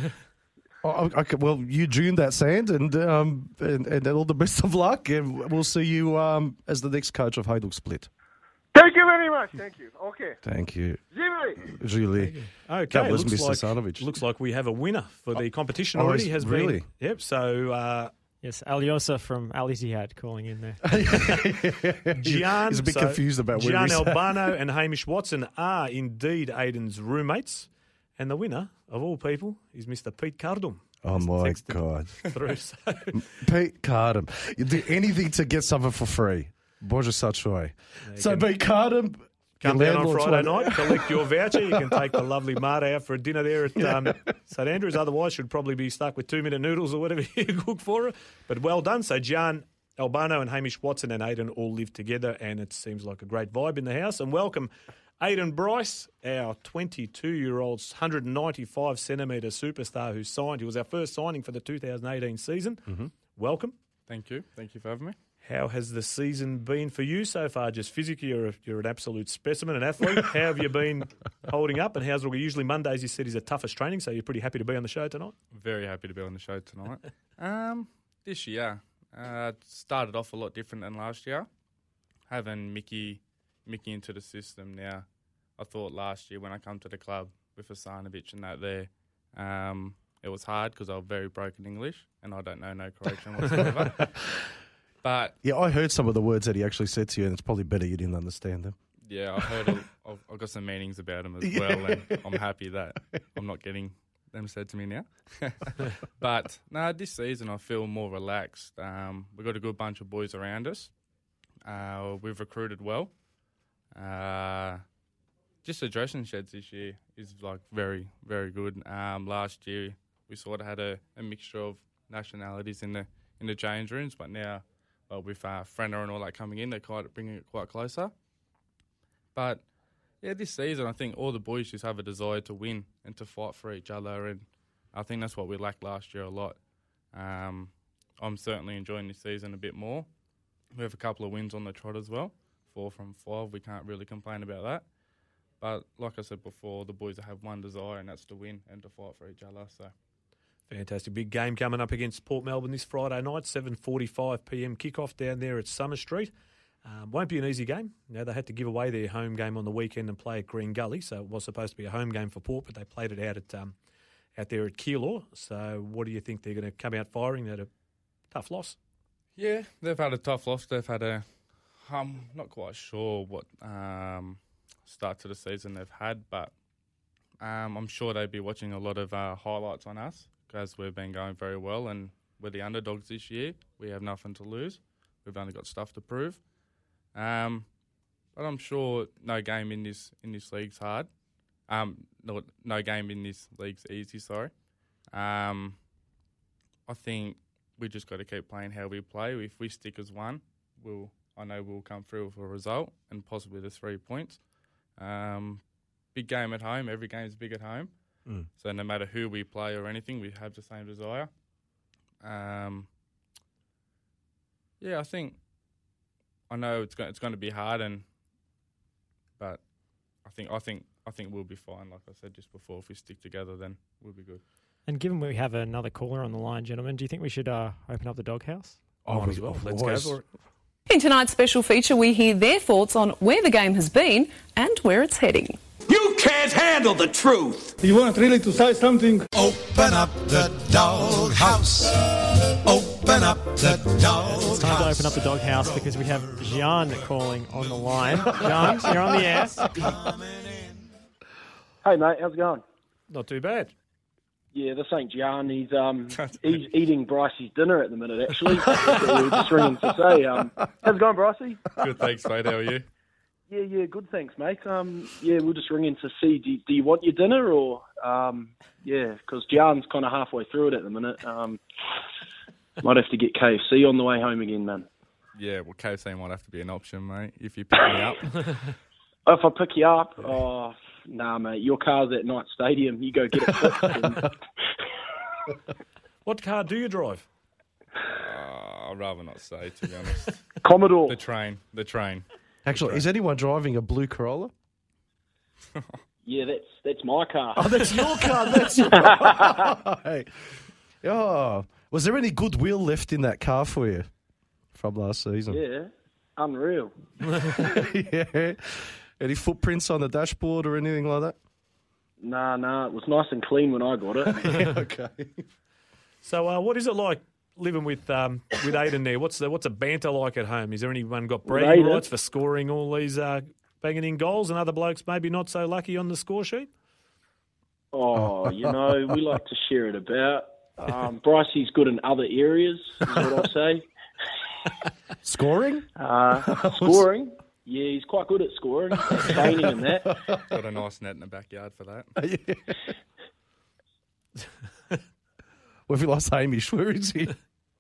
Oh, okay, well, you dune that sand, and, um, and and all the best of luck, and we'll see you um, as the next coach of Hajduk Split. Thank you very much. Thank you. Okay. Thank you. Julie. Julie. Okay, that was looks Mister like, Sanovic. Looks like we have a winner for the competition oh, already. Has really? been Yep, so... Uh, Yes, Alyosha from Al Ittihad calling in there. Gian, He's a bit so confused about where Gian he's at. Albano and Hamish Watson are indeed Aidan's roommates. And the winner, of all people, is Mister Pete Cardum. Oh, my God. Through, so. Pete Cardum. You do anything to get something for free. Bože sačuvaj. So, Pete Cardum... Come down on Friday night, collect your voucher. You can take the lovely Marta out for a dinner there at um, St Andrews. Otherwise, should probably be stuck with two-minute noodles or whatever you cook for her. But well done. So Gian Albano and Hamish Watson and Aidan all live together, and it seems like a great vibe in the house. And welcome Aidan Bryce, our twenty-two-year-old, one hundred ninety-five centimetre superstar who signed. He was our first signing for the two thousand eighteen season. Mm-hmm. Welcome. Thank you. Thank you for having me. How has the season been for you so far? Just physically, you're, a, you're an absolute specimen, an athlete. How have you been holding up? And how's it? Usually Mondays, you said, is the toughest training, so you're pretty happy to be on the show tonight? Very happy to be on the show tonight. um, this year, uh, started off a lot different than last year. Having Mickey, Mickey into the system now. I thought last year when I come to the club with Asanovic and that there, um, it was hard because I was very broken English and I don't know no Croatian whatsoever. But yeah, I heard some of the words that he actually said to you, and it's probably better you didn't understand them. Yeah, I heard. A, I've, I've got some meanings about him as well, and I'm happy that I'm not getting them said to me now. But no, nah, this season I feel more relaxed. Um, we've got a good bunch of boys around us. Uh, we've recruited well. Uh, just the dressing sheds this year is like very, very good. Um, last year we sort of had a, a mixture of nationalities in the in the change rooms, but now. Well, with uh, Frenner and all that coming in, they're quite bringing it quite closer. But, yeah, this season I think all the boys just have a desire to win and to fight for each other, and I think that's what we lacked last year a lot. Um, I'm certainly enjoying this season a bit more. We have a couple of wins on the trot as well, four from five. We can't really complain about that. But, like I said before, the boys have one desire, and that's to win and to fight for each other, so... Fantastic. Big game coming up against Port Melbourne this Friday night, seven forty-five p m kickoff down there at Summer Street. Um, won't be an easy game. You know, they had to give away their home game on the weekend and play at Green Gully, so it was supposed to be a home game for Port, but they played it out at um, out there at Keilor. So what do you think they're going to come out firing? They had a tough loss. Yeah, they've had a tough loss. They've had a... I'm not quite sure what um, start to the season they've had, but um, I'm sure they'd be watching a lot of uh, highlights on us. Because we've been going very well and we're the underdogs this year. We have nothing to lose. We've only got stuff to prove. Um, but I'm sure no game in this in this league's hard. Um, no, no game in this league's easy, sorry. Um, I think we just got to keep playing how we play. If we stick as one, we'll I know we'll come through with a result and possibly the three points. Um, big game at home. Every game's big at home. Mm. So no matter who we play or anything, we have the same desire. Um, yeah, I think I know it's going it's going to be hard, and but I think I think I think we'll be fine. Like I said just before, if we stick together, then we'll be good. And given we have another caller on the line, gentlemen, do you think we should uh, open up the doghouse? Oh, as well. Let's go for it. In tonight's special feature, we hear their thoughts on where the game has been and where it's heading. You can't handle the truth. You want really to say something? Open up the doghouse. Open up the doghouse. It's time to open up the doghouse because we have Gian calling on the line. Gian, you're on the air. Hey, mate, how's it going? Not too bad. Yeah, this ain't Gian. He's um he's eating Brycey's dinner at the minute, actually. So we were just ringing to say, um, how's it going, Brycey? Good, thanks, mate. How are you? Yeah, yeah, good, thanks, mate. Um, yeah, we'll just ring in to see, do, do you want your dinner or, um, yeah, because Jan's kind of halfway through it at the minute. Um, might have to get K F C on the way home again, man. Yeah, well, K F C might have to be an option, mate, if you pick me up. If I pick you up, oh, nah, mate, your car's at Knight Stadium. You go get it fixed. And... What car do you drive? Uh, I'd rather not say, to be honest. Commodore. The train, the train. Actually, is anyone driving a blue Corolla? Yeah, that's that's my car. Oh, that's your car. That's right. Oh, was there any goodwill left in that car for you from last season? Yeah, unreal. Yeah. Any footprints on the dashboard or anything like that? Nah, nah. It was nice and clean when I got it. Yeah, okay. So, uh, what is it like living with um, with Aiden there? What's the what's a banter like at home? Is there anyone got bragging rights for scoring all these uh, banging in goals, and other blokes maybe not so lucky on the score sheet? Oh, you know, we like to share it about. Um, Brycey's good in other areas, is what I say. Scoring? Uh, scoring. Yeah, he's quite good at scoring, training and that. Got a nice net in the backyard for that. Yeah. Well, if you lost Hamish, where is he?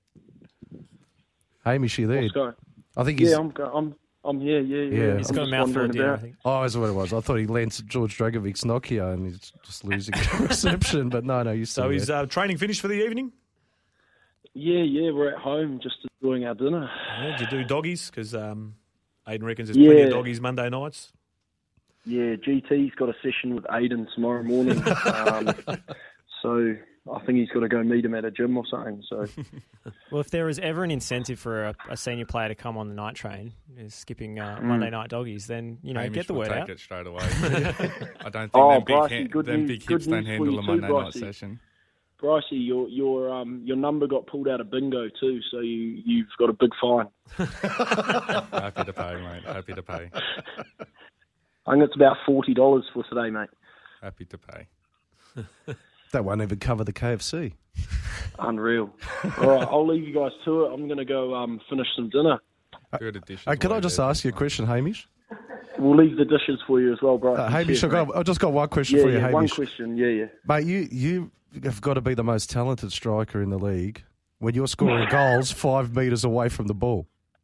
Hamish, you there? What's going? I think he's... Yeah, I'm, I'm, I'm here, yeah, yeah. Yeah. He's I'm got a just mouthful of wandering dinner, I about. think. Oh, that's what it was. I thought he lent George Dragovic's Nokia and he's just losing reception, but no, no, you're still So there. is uh, training finished for the evening? Yeah, yeah, we're at home just enjoying our dinner. Yeah, did you do doggies? Because um, Aiden reckons there's Yeah. plenty of doggies Monday nights. Yeah, G T's got a session with Aiden tomorrow morning. um, so I think he's got to go meet him at a gym or something. So Well, if there was ever an incentive for a, a senior player to come on the night train, is skipping uh, Mm. Monday night doggies, then, you know, Hamish get the will word take out. it straight away. I don't think Oh, them big, Brycey, ha- good them news- big good hips don't news for handle you a too, Monday night Brycey. session. Brycey, your your um your number got pulled out of bingo too, so you you've got a big fine. Happy to pay, mate. Happy to pay. I think it's about forty dollars for today, mate. Happy to pay. That won't even cover the K F C. Unreal. All right, I'll leave you guys to it. I'm going to go um finish some dinner. Good addition. Uh, can I just ask you a question, Hamish? We'll leave the dishes for you as well, bro. Uh, Hamish, I've, got, I've just got one question yeah, for you, yeah, Hamish. one question. Yeah, yeah. Mate, you, you have got to be the most talented striker in the league when you're scoring goals five metres away from the ball.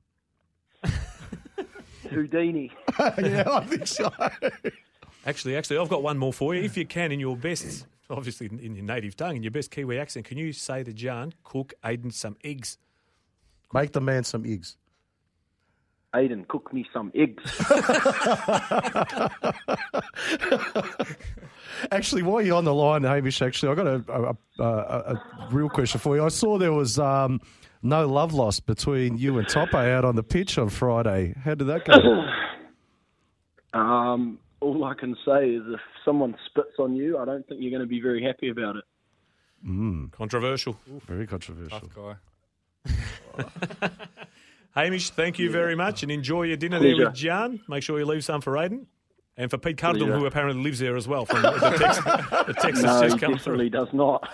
Houdini. Yeah, I think so. Actually, actually, I've got one more for you. If you can, in your best, obviously in your native tongue, in your best Kiwi accent, can you say to Jan, cook Aiden some eggs? Make the man some eggs. Aiden, cook me some eggs. Actually, while you're on the line, Hamish, actually, I've got a, a, a, a real question for you. I saw there was um, no love lost between you and Topo out on the pitch on Friday. How did that go? um, all I can say is if someone spits on you, I don't think you're going to be very happy about it. Mm. Controversial. Very controversial. Tough guy. Hamish, thank you very much and enjoy your dinner Pleasure. there with Jan. Make sure you leave some for Aiden. And for Pete Cudgel, Pleasure. who apparently lives there as well. From the text, the text No, has just he come definitely through. does not.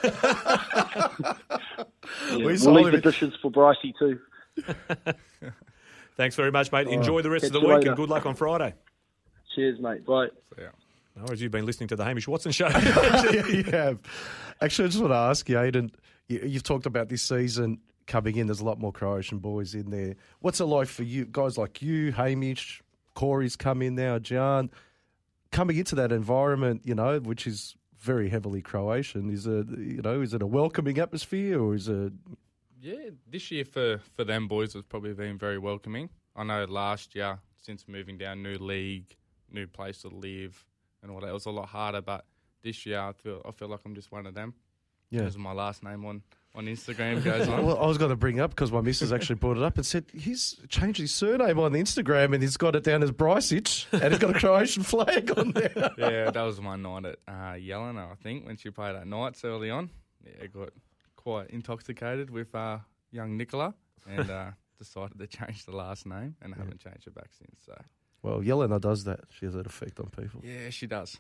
Yeah, We we'll saw leave him the at- dishes for Brycey too. Thanks very much, mate. Enjoy the rest Catch of the you week later. and good luck on Friday. Cheers, mate. Bye. So, yeah. No worries, you've been listening to the Hamish Watson Show. Yeah, you have. Actually, I just want to ask you, Aiden, you, you've talked about this season coming in. There's a lot more Croatian boys in there. What's it like for you, guys like you, Hamish, Corey's come in now, Jan, coming into that environment, you know, which is very heavily Croatian? Is it, you know, is it a welcoming atmosphere or is it? Yeah, this year for, for them boys has probably been very welcoming. I know last year, since moving down, new league, new place to live and all that, it was a lot harder. But this year, I feel I feel like I'm just one of them. Yeah. As my last name on, on Instagram goes on. Well, I was going to bring up because my missus actually brought it up and said he's changed his surname on the Instagram and he's got it down as Brycic and he's got a Croatian flag on there. Yeah, that was my night at uh, Jelena, I think, when she played at Knights early on. Yeah, got quite intoxicated with uh, young Nicola and uh, decided to change the last name and haven't changed it back since. So. Well, Jelena does that. She has that effect on people. Yeah, she does.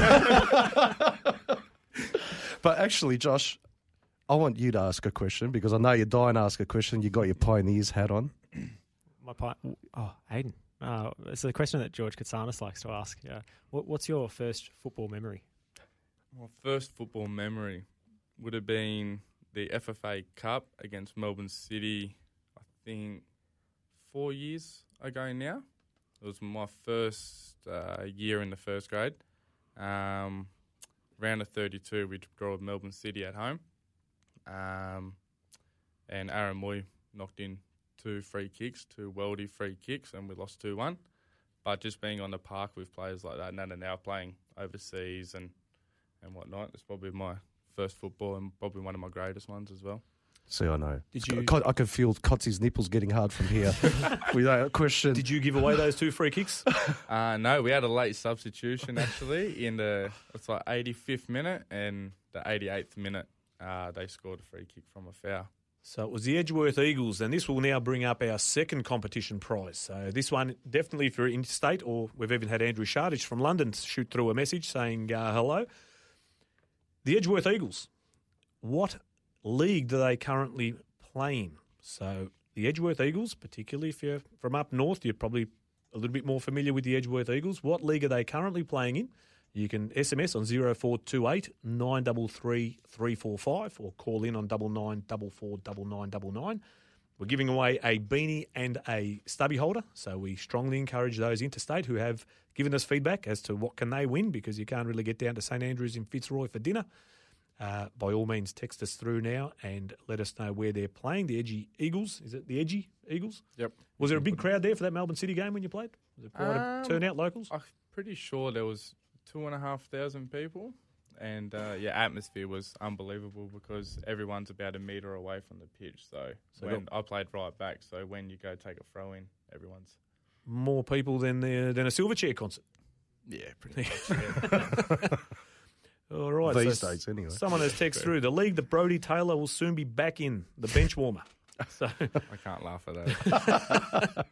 But actually, Josh, I want you to ask a question because I know you're dying to ask a question. You got your Pioneers hat on. My pi- Oh, Aiden. Uh, it's a question that George Katsanis likes to ask. Uh, what, what's your first football memory? My first football memory would have been the F F A Cup against Melbourne City, I think four years ago now. It was my first uh, year in the first grade. Um, round of thirty-two, we drew Melbourne City at home. Um, and Aaron Moy knocked in two free kicks, two worldy free kicks, and we lost two one. But just being on the park with players like that, and now playing overseas and, and whatnot, it's probably my first football and probably one of my greatest ones as well. See, I know. Did you? I can feel Kotzi's nipples getting hard from here with that question. Did you give away those two free kicks? Uh, no, we had a late substitution actually in the it's like eighty-fifth minute, and the eighty-eighth minute uh, they scored a free kick from a foul. So it was the Edgeworth Eagles, and this will now bring up our second competition prize. So this one, definitely if you're interstate, or we've even had Andrew Shardich from London shoot through a message saying uh, hello. The Edgeworth Eagles, what league do they currently play in? So the Edgeworth Eagles, particularly if you're from up north, you're probably a little bit more familiar with the Edgeworth Eagles. What league are they currently playing in? You can S M S on zero four two eight nine three three three four five or call in on double nine double four double nine double nine. We're giving away a beanie and a stubby holder, so we strongly encourage those interstate who have given us feedback as to what can they win, because you can't really get down to St Andrews in Fitzroy for dinner. Uh, by all means, text us through now and let us know where they're playing. The Edgy Eagles, is it the Edgy Eagles? Yep. Was there a big crowd there for that Melbourne City game when you played? Was it quite Um, a turnout, locals? I'm pretty sure there was two and a half thousand people, and uh, yeah, atmosphere was unbelievable because everyone's about a metre away from the pitch. So, So when got- I played right back, so when you go take a throw in, everyone's More people than the, than a Silverchair concert. yeah, pretty much. Yeah. All right. These so days, anyway. Someone has texted through. The league that Brodie Taylor will soon be back in, the bench warmer. So, I can't laugh at that.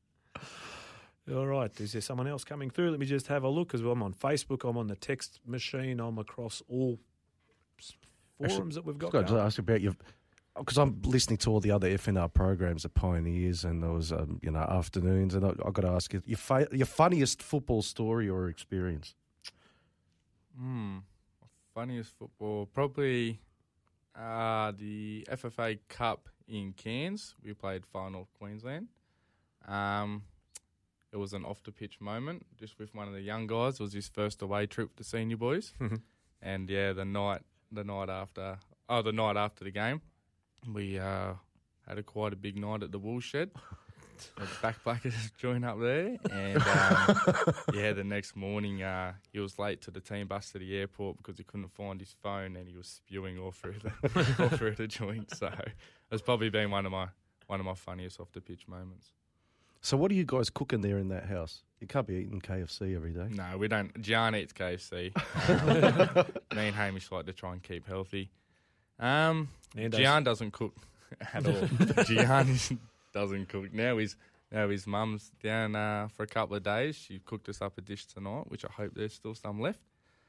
all right. Is there someone else coming through? Let me just have a look, because I'm on Facebook, I'm on the text machine, I'm across all s- forums Actually, that we've got. I've got to going. ask you about your, because I'm listening to all the other F N R programs, the Pioneers, and those um, you know afternoons, and I, I've got to ask you your fa- your funniest football story or experience. Hmm. Funniest football, probably uh, the F F A Cup in Cairns. We played final of Queensland. Um, it was an off-the-pitch moment, just with one of the young guys. It was his first away trip with the senior boys, and yeah, the night, the night after, oh, the night after the game, we uh, had a quite a big night at the wool shed. The backpackers joined up there, and um, yeah, the next morning uh, he was late to the team bus to the airport because he couldn't find his phone, and he was spewing all through the all through the joint. So it's probably been one of my one of my funniest off the pitch moments. So what are you guys cooking there in that house? You can't be eating K F C every day. No, we don't. Gian eats K F C. Um, me and Hamish like to try and keep healthy. Um, Nando's. Gian doesn't cook at all. Gian is, doesn't cook. Now his now his mum's down uh, for a couple of days. She cooked us up a dish tonight, which I hope there's still some left.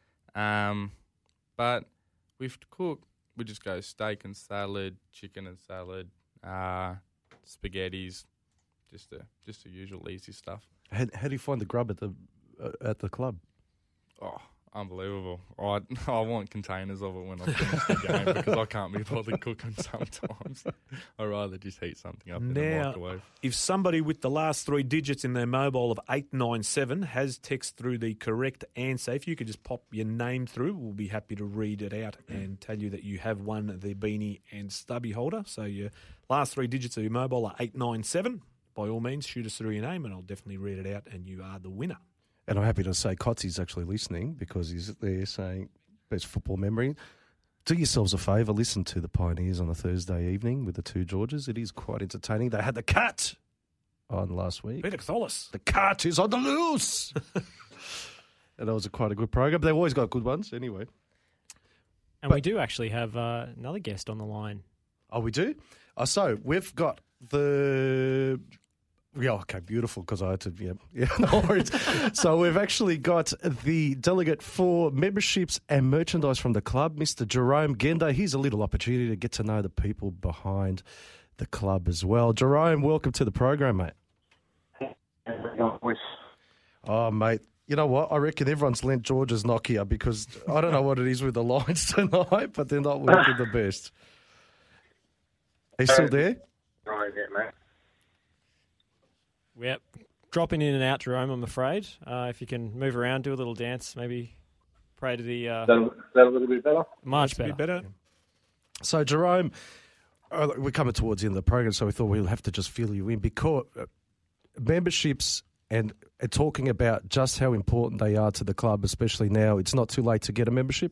Um, but with cook, we just go steak and salad, chicken and salad, uh, spaghettis, just the just the usual easy stuff. How, how do you find the grub at the uh, at the club? Oh, unbelievable. I I want containers of it when I finish the game because I can't be bothered cooking sometimes. I'd rather just heat something up in the Now, microwave. if somebody with the last three digits in their mobile of eight nine seven has text through the correct answer, if you could just pop your name through, we'll be happy to read it out and tell you that you have won the beanie and stubby holder. So your last three digits of your mobile are eight nine seven. By all means, shoot us through your name and I'll definitely read it out and you are the winner. And I'm happy to say Kotzi's actually listening because he's there saying best football memory. Do yourselves a favour, listen to the Pioneers on a Thursday evening with the two Georges. It is quite entertaining. They had the cat on last week. Peter Catholis. The cat is on the loose. And that was a quite a good program. They've always got good ones anyway. And But- we do actually have uh, another guest on the line. Oh, we do? Oh, so we've got the... Yeah, okay, beautiful, because I had to, yeah, yeah, no worries. So we've actually got the delegate for memberships and merchandise from the club, Mister Jerome Genda. Here's a little opportunity to get to know the people behind the club as well. Jerome, welcome to the program, mate. Oh, mate. You know what? I reckon everyone's lent George's Nokia because I don't know what it is with the lines tonight, but they're not working the best. Are you still there? Right, yeah, mate. Yep. Dropping in and out, Jerome, I'm afraid. Uh, if you can move around, do a little dance, maybe pray to the... Uh, is, that, is that a little bit better? Much That's better. A bit better. So, Jerome, uh, we're coming towards the end of the program, so we thought we'll have to just fill you in because uh, memberships and uh, talking about just how important they are to the club, especially now, it's not too late to get a membership?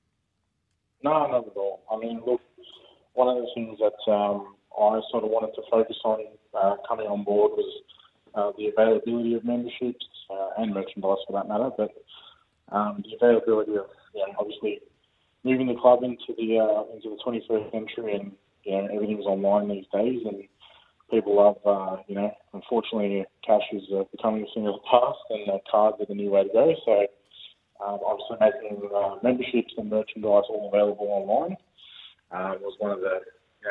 No, not at all. I mean, look, one of the things that um, I sort of wanted to focus on uh, coming on board was uh, the availability of memberships uh, and merchandise for that matter, but um, the availability of, you know, obviously moving the club into the uh, into the twenty-first century, and you know everything's online these days, and people love, uh, you know, unfortunately, cash is uh, becoming a thing of the past, and uh, cards are the new way to go. So, um, obviously, making uh, memberships and merchandise all available online uh, was one of the, you know,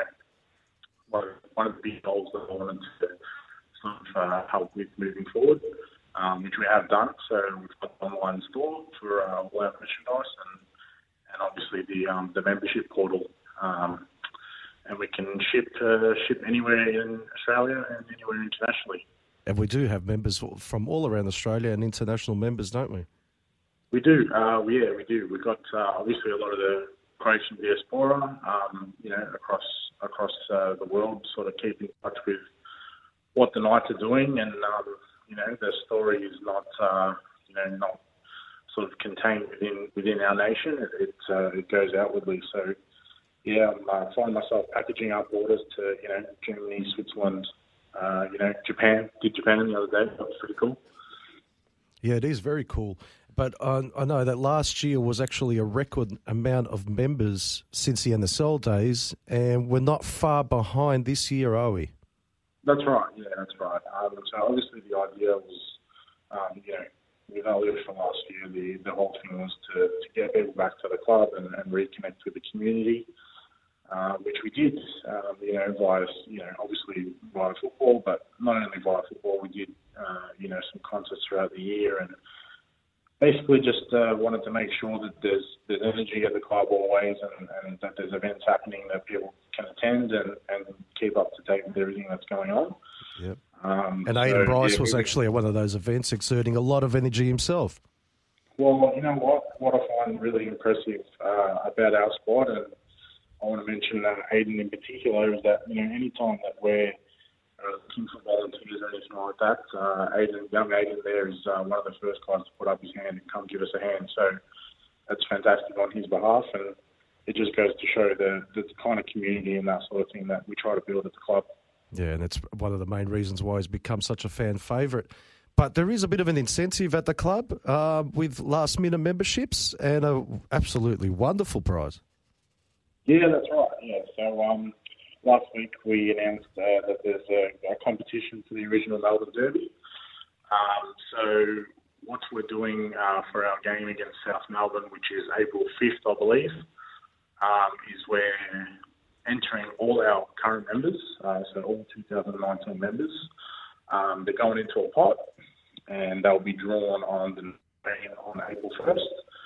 one of, one of the big goals that I wanted to sort of uh, help with moving forward, um, which we have done. So, we've got an online store for uh, all our merchandise, and and obviously the um, the membership portal. Um, And we can ship uh, ship anywhere in Australia and anywhere internationally. And we do have members from all around Australia and international members, don't we? We do, uh, yeah, we do. We've got uh, obviously a lot of the Croatian diaspora, um, you know, across across uh, the world, sort of keep in touch with what the Knights are doing, and um, you know, their story is not, uh, you know, not sort of contained within within our nation. It it, uh, it goes outwardly. So. Yeah, I uh, find myself packaging up orders to, you know, Germany, Switzerland, uh, you know, Japan. Did Japan the other day. That was pretty cool. Yeah, it is very cool. But uh, I know that last year was actually a record amount of members since the N S L days, and we're not far behind this year, are we? That's right, yeah, that's right. Um, so obviously the idea was, um, you know, with our leadership from last year, the, the whole thing was to, to get people back to the club and, and reconnect with the community. Uh, which we did, um, you know, via, you know, obviously via football, but not only via football, we did, uh, you know, some concerts throughout the year, and basically just uh, wanted to make sure that there's there's energy at the club always, and, and that there's events happening that people can attend and, and keep up to date with everything that's going on. Yep. Um, and Aidan so, Bryce yeah, was we, actually at one of those events, exerting a lot of energy himself. Well, you know what? What I find really impressive uh, about our squad, and I want to mention uh, Aidan in particular, is that, you know, any time that we're uh, looking for volunteers or anything like that, uh, Aidan, young Aidan there is uh, one of the first guys to put up his hand and come give us a hand. So that's fantastic on his behalf, and it just goes to show the, the kind of community and that sort of thing that we try to build at the club. Yeah, and that's one of the main reasons why he's become such a fan favourite. But there is a bit of an incentive at the club uh, with last-minute memberships and an absolutely wonderful prize. Yeah, that's right. Yeah, so um, last week we announced uh, that there's a, a competition for the original Melbourne Derby. Um, so what we're doing uh, for our game against South Melbourne, which is April fifth, I believe, um, is we're entering all our current members, uh, so all two thousand nineteen members. Um, they're going into a pot, and they'll be drawn on the on April first,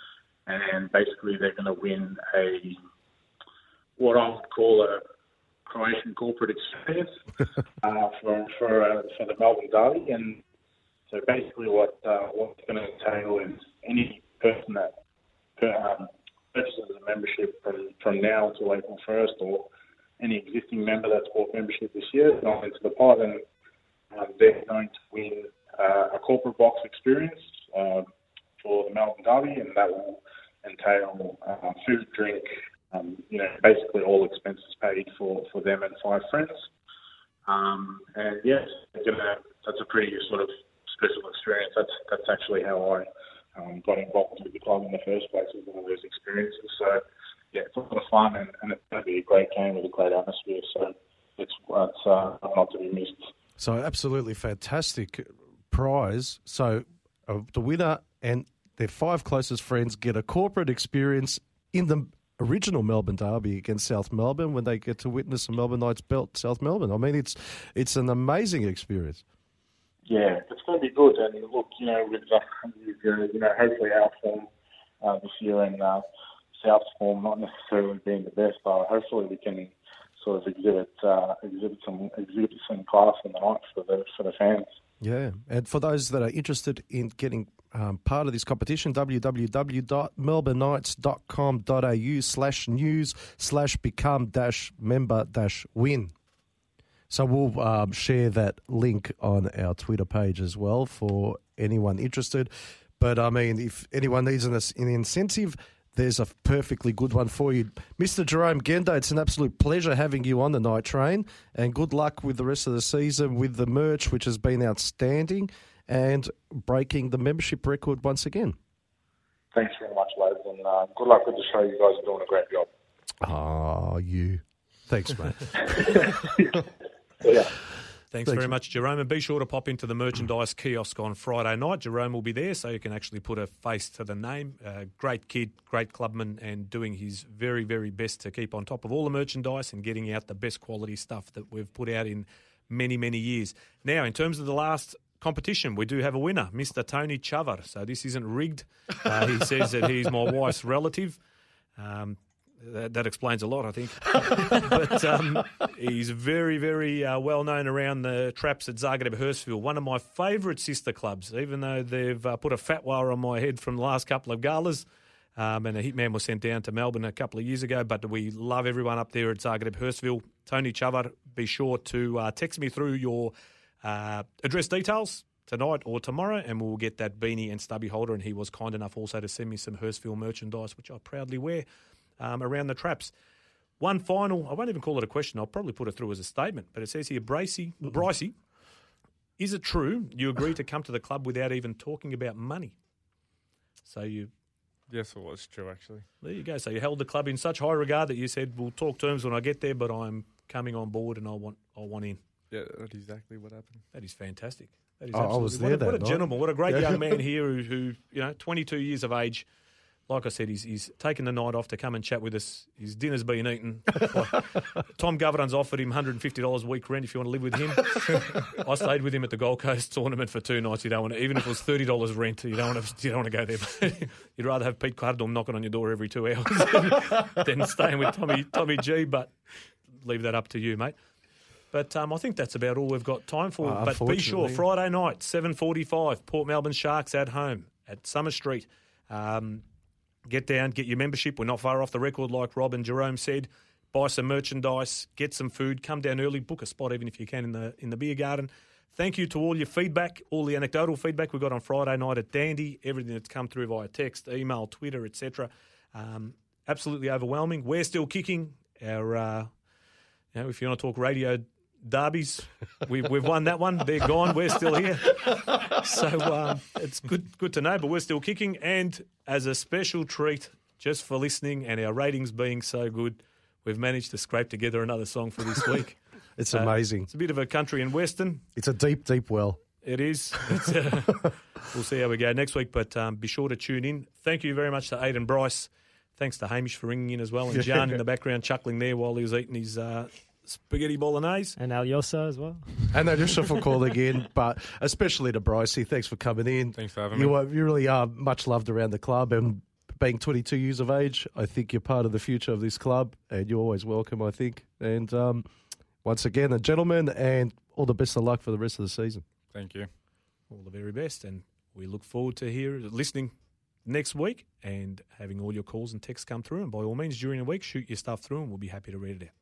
and basically they're going to win a what I would call a Croatian corporate experience uh, for for, uh, for the Melbourne Derby. And so basically what uh, what's going to entail is any person that um, purchases a membership from, from now until April first, or any existing member that's bought membership this year, is going into the pot, and um, they're going to win uh, a corporate box experience uh, for the Melbourne Derby, and that will entail uh, food, drink, Um, you know, basically all expenses paid for, for them and five friends. Um, and yes, gonna, that's a pretty sort of special experience. That's that's actually how I um, got involved with the club in the first place, with one of those experiences. So yeah, it's a lot of fun, and, and it's going to be a great game with a great atmosphere. So it's, it's uh, not to be missed. So absolutely fantastic prize. So uh, the winner and their five closest friends get a corporate experience in the original Melbourne Derby against South Melbourne when they get to witness a Melbourne Knights belt South Melbourne. I mean, it's it's an amazing experience. Yeah, it's going to be good. And look, you know, with, uh, with uh, you know, hopefully our form uh, this year and uh, South's form not necessarily being the best, but hopefully we can sort of exhibit uh, exhibit some exhibit some class in the night for the for the fans. Yeah, and for those that are interested in getting um, part of this competition, www.melbourneknights.com.au slash news slash become dash member dash win. So we'll um, share that link on our Twitter page as well for anyone interested. But, I mean, if anyone needs an, an incentive, there's a perfectly good one for you. Mister Jerome Gendo, it's an absolute pleasure having you on the Night Train, and good luck with the rest of the season with the merch, which has been outstanding, and breaking the membership record once again. Thanks very much, lads, and uh, good luck with the show. You guys are doing a great job. Oh, you. Thanks, mate. Yeah. Thanks, Thanks very much, Jerome. And be sure to pop into the merchandise kiosk on Friday night. Jerome will be there, so you can actually put a face to the name. Uh, great kid, great clubman, and doing his very, very best to keep on top of all the merchandise and getting out the best quality stuff that we've put out in many, many years. Now, in terms of the last competition, we do have a winner, Mister Tony Chavar. So this isn't rigged. Uh, he says that he's my wife's relative. Um, That, that explains a lot, I think. But um, he's very, very uh, well known around the traps at Zagreb Hurstville, one of my favourite sister clubs, even though they've uh, put a fatwa on my head from the last couple of galas. Um, and a hitman was sent down to Melbourne a couple of years ago. But we love everyone up there at Zagreb Hurstville. Tony Chavar, be sure to uh, text me through your uh, address details tonight or tomorrow, and we'll get that beanie and stubby holder. And he was kind enough also to send me some Hurstville merchandise, which I proudly wear. Um, around the traps. One final, I won't even call it a question, I'll probably put it through as a statement, but it says here, Bracey, Bricey, is it true you agree to come to the club without even talking about money? So you... Yes, it was true, actually. There you go. So you held the club in such high regard that you said, we'll talk terms when I get there, but I'm coming on board and I want I want in. Yeah, that's exactly what happened. That is fantastic. That is oh, I was there what a, that what a night. gentleman, what a great Yeah. young man here who, who, you know, twenty-two years of age. Like I said, he's, he's taken the night off to come and chat with us. His dinner's been eaten. Tom Governon's offered him one hundred fifty dollars a week rent if you want to live with him. I stayed with him at the Gold Coast tournament for two nights. You don't want to, even if it was thirty dollars rent, you don't want to, you don't want to go there. You'd rather have Pete Cardinal knocking on your door every two hours than, than staying with Tommy Tommy G. But leave that up to you, mate. But um, I think that's about all we've got time for. Uh, but be sure, Friday night, seven forty-five, Port Melbourne Sharks at home at Summer Street. Um, Get down, get your membership. We're not far off the record, like Rob and Jerome said. Buy some merchandise, get some food, come down early, book a spot even if you can in the in the beer garden. Thank you to all your feedback, all the anecdotal feedback we got on Friday night at Dandy, everything that's come through via text, email, Twitter, et cetera. Um, absolutely overwhelming. We're still kicking. Our, uh, you know, if you want to talk radio derbies, we, we've won that one. They're gone. We're still here. So um, it's good good to know, but we're still kicking. And as a special treat, just for listening and our ratings being so good, we've managed to scrape together another song for this week. It's uh, amazing. It's a bit of a country and western. It's a deep, deep well. It is. It's, uh, we'll see how we go next week, but um, be sure to tune in. Thank you very much to Aidan Bryce. Thanks to Hamish for ringing in as well, and Jan in the background chuckling there while he was eating his uh, spaghetti bolognese. And Alyosha as well. And Alyosha for calling in, but especially to Brycey. Thanks for coming in. Thanks for having you me. Are, you really are much loved around the club, and being twenty-two years of age, I think you're part of the future of this club, and you're always welcome, I think. And um, once again, a gentleman, and all the best of luck for the rest of the season. Thank you. All the very best, and we look forward to hear listening next week and having all your calls and texts come through. And by all means, during the week, shoot your stuff through, and we'll be happy to read it out.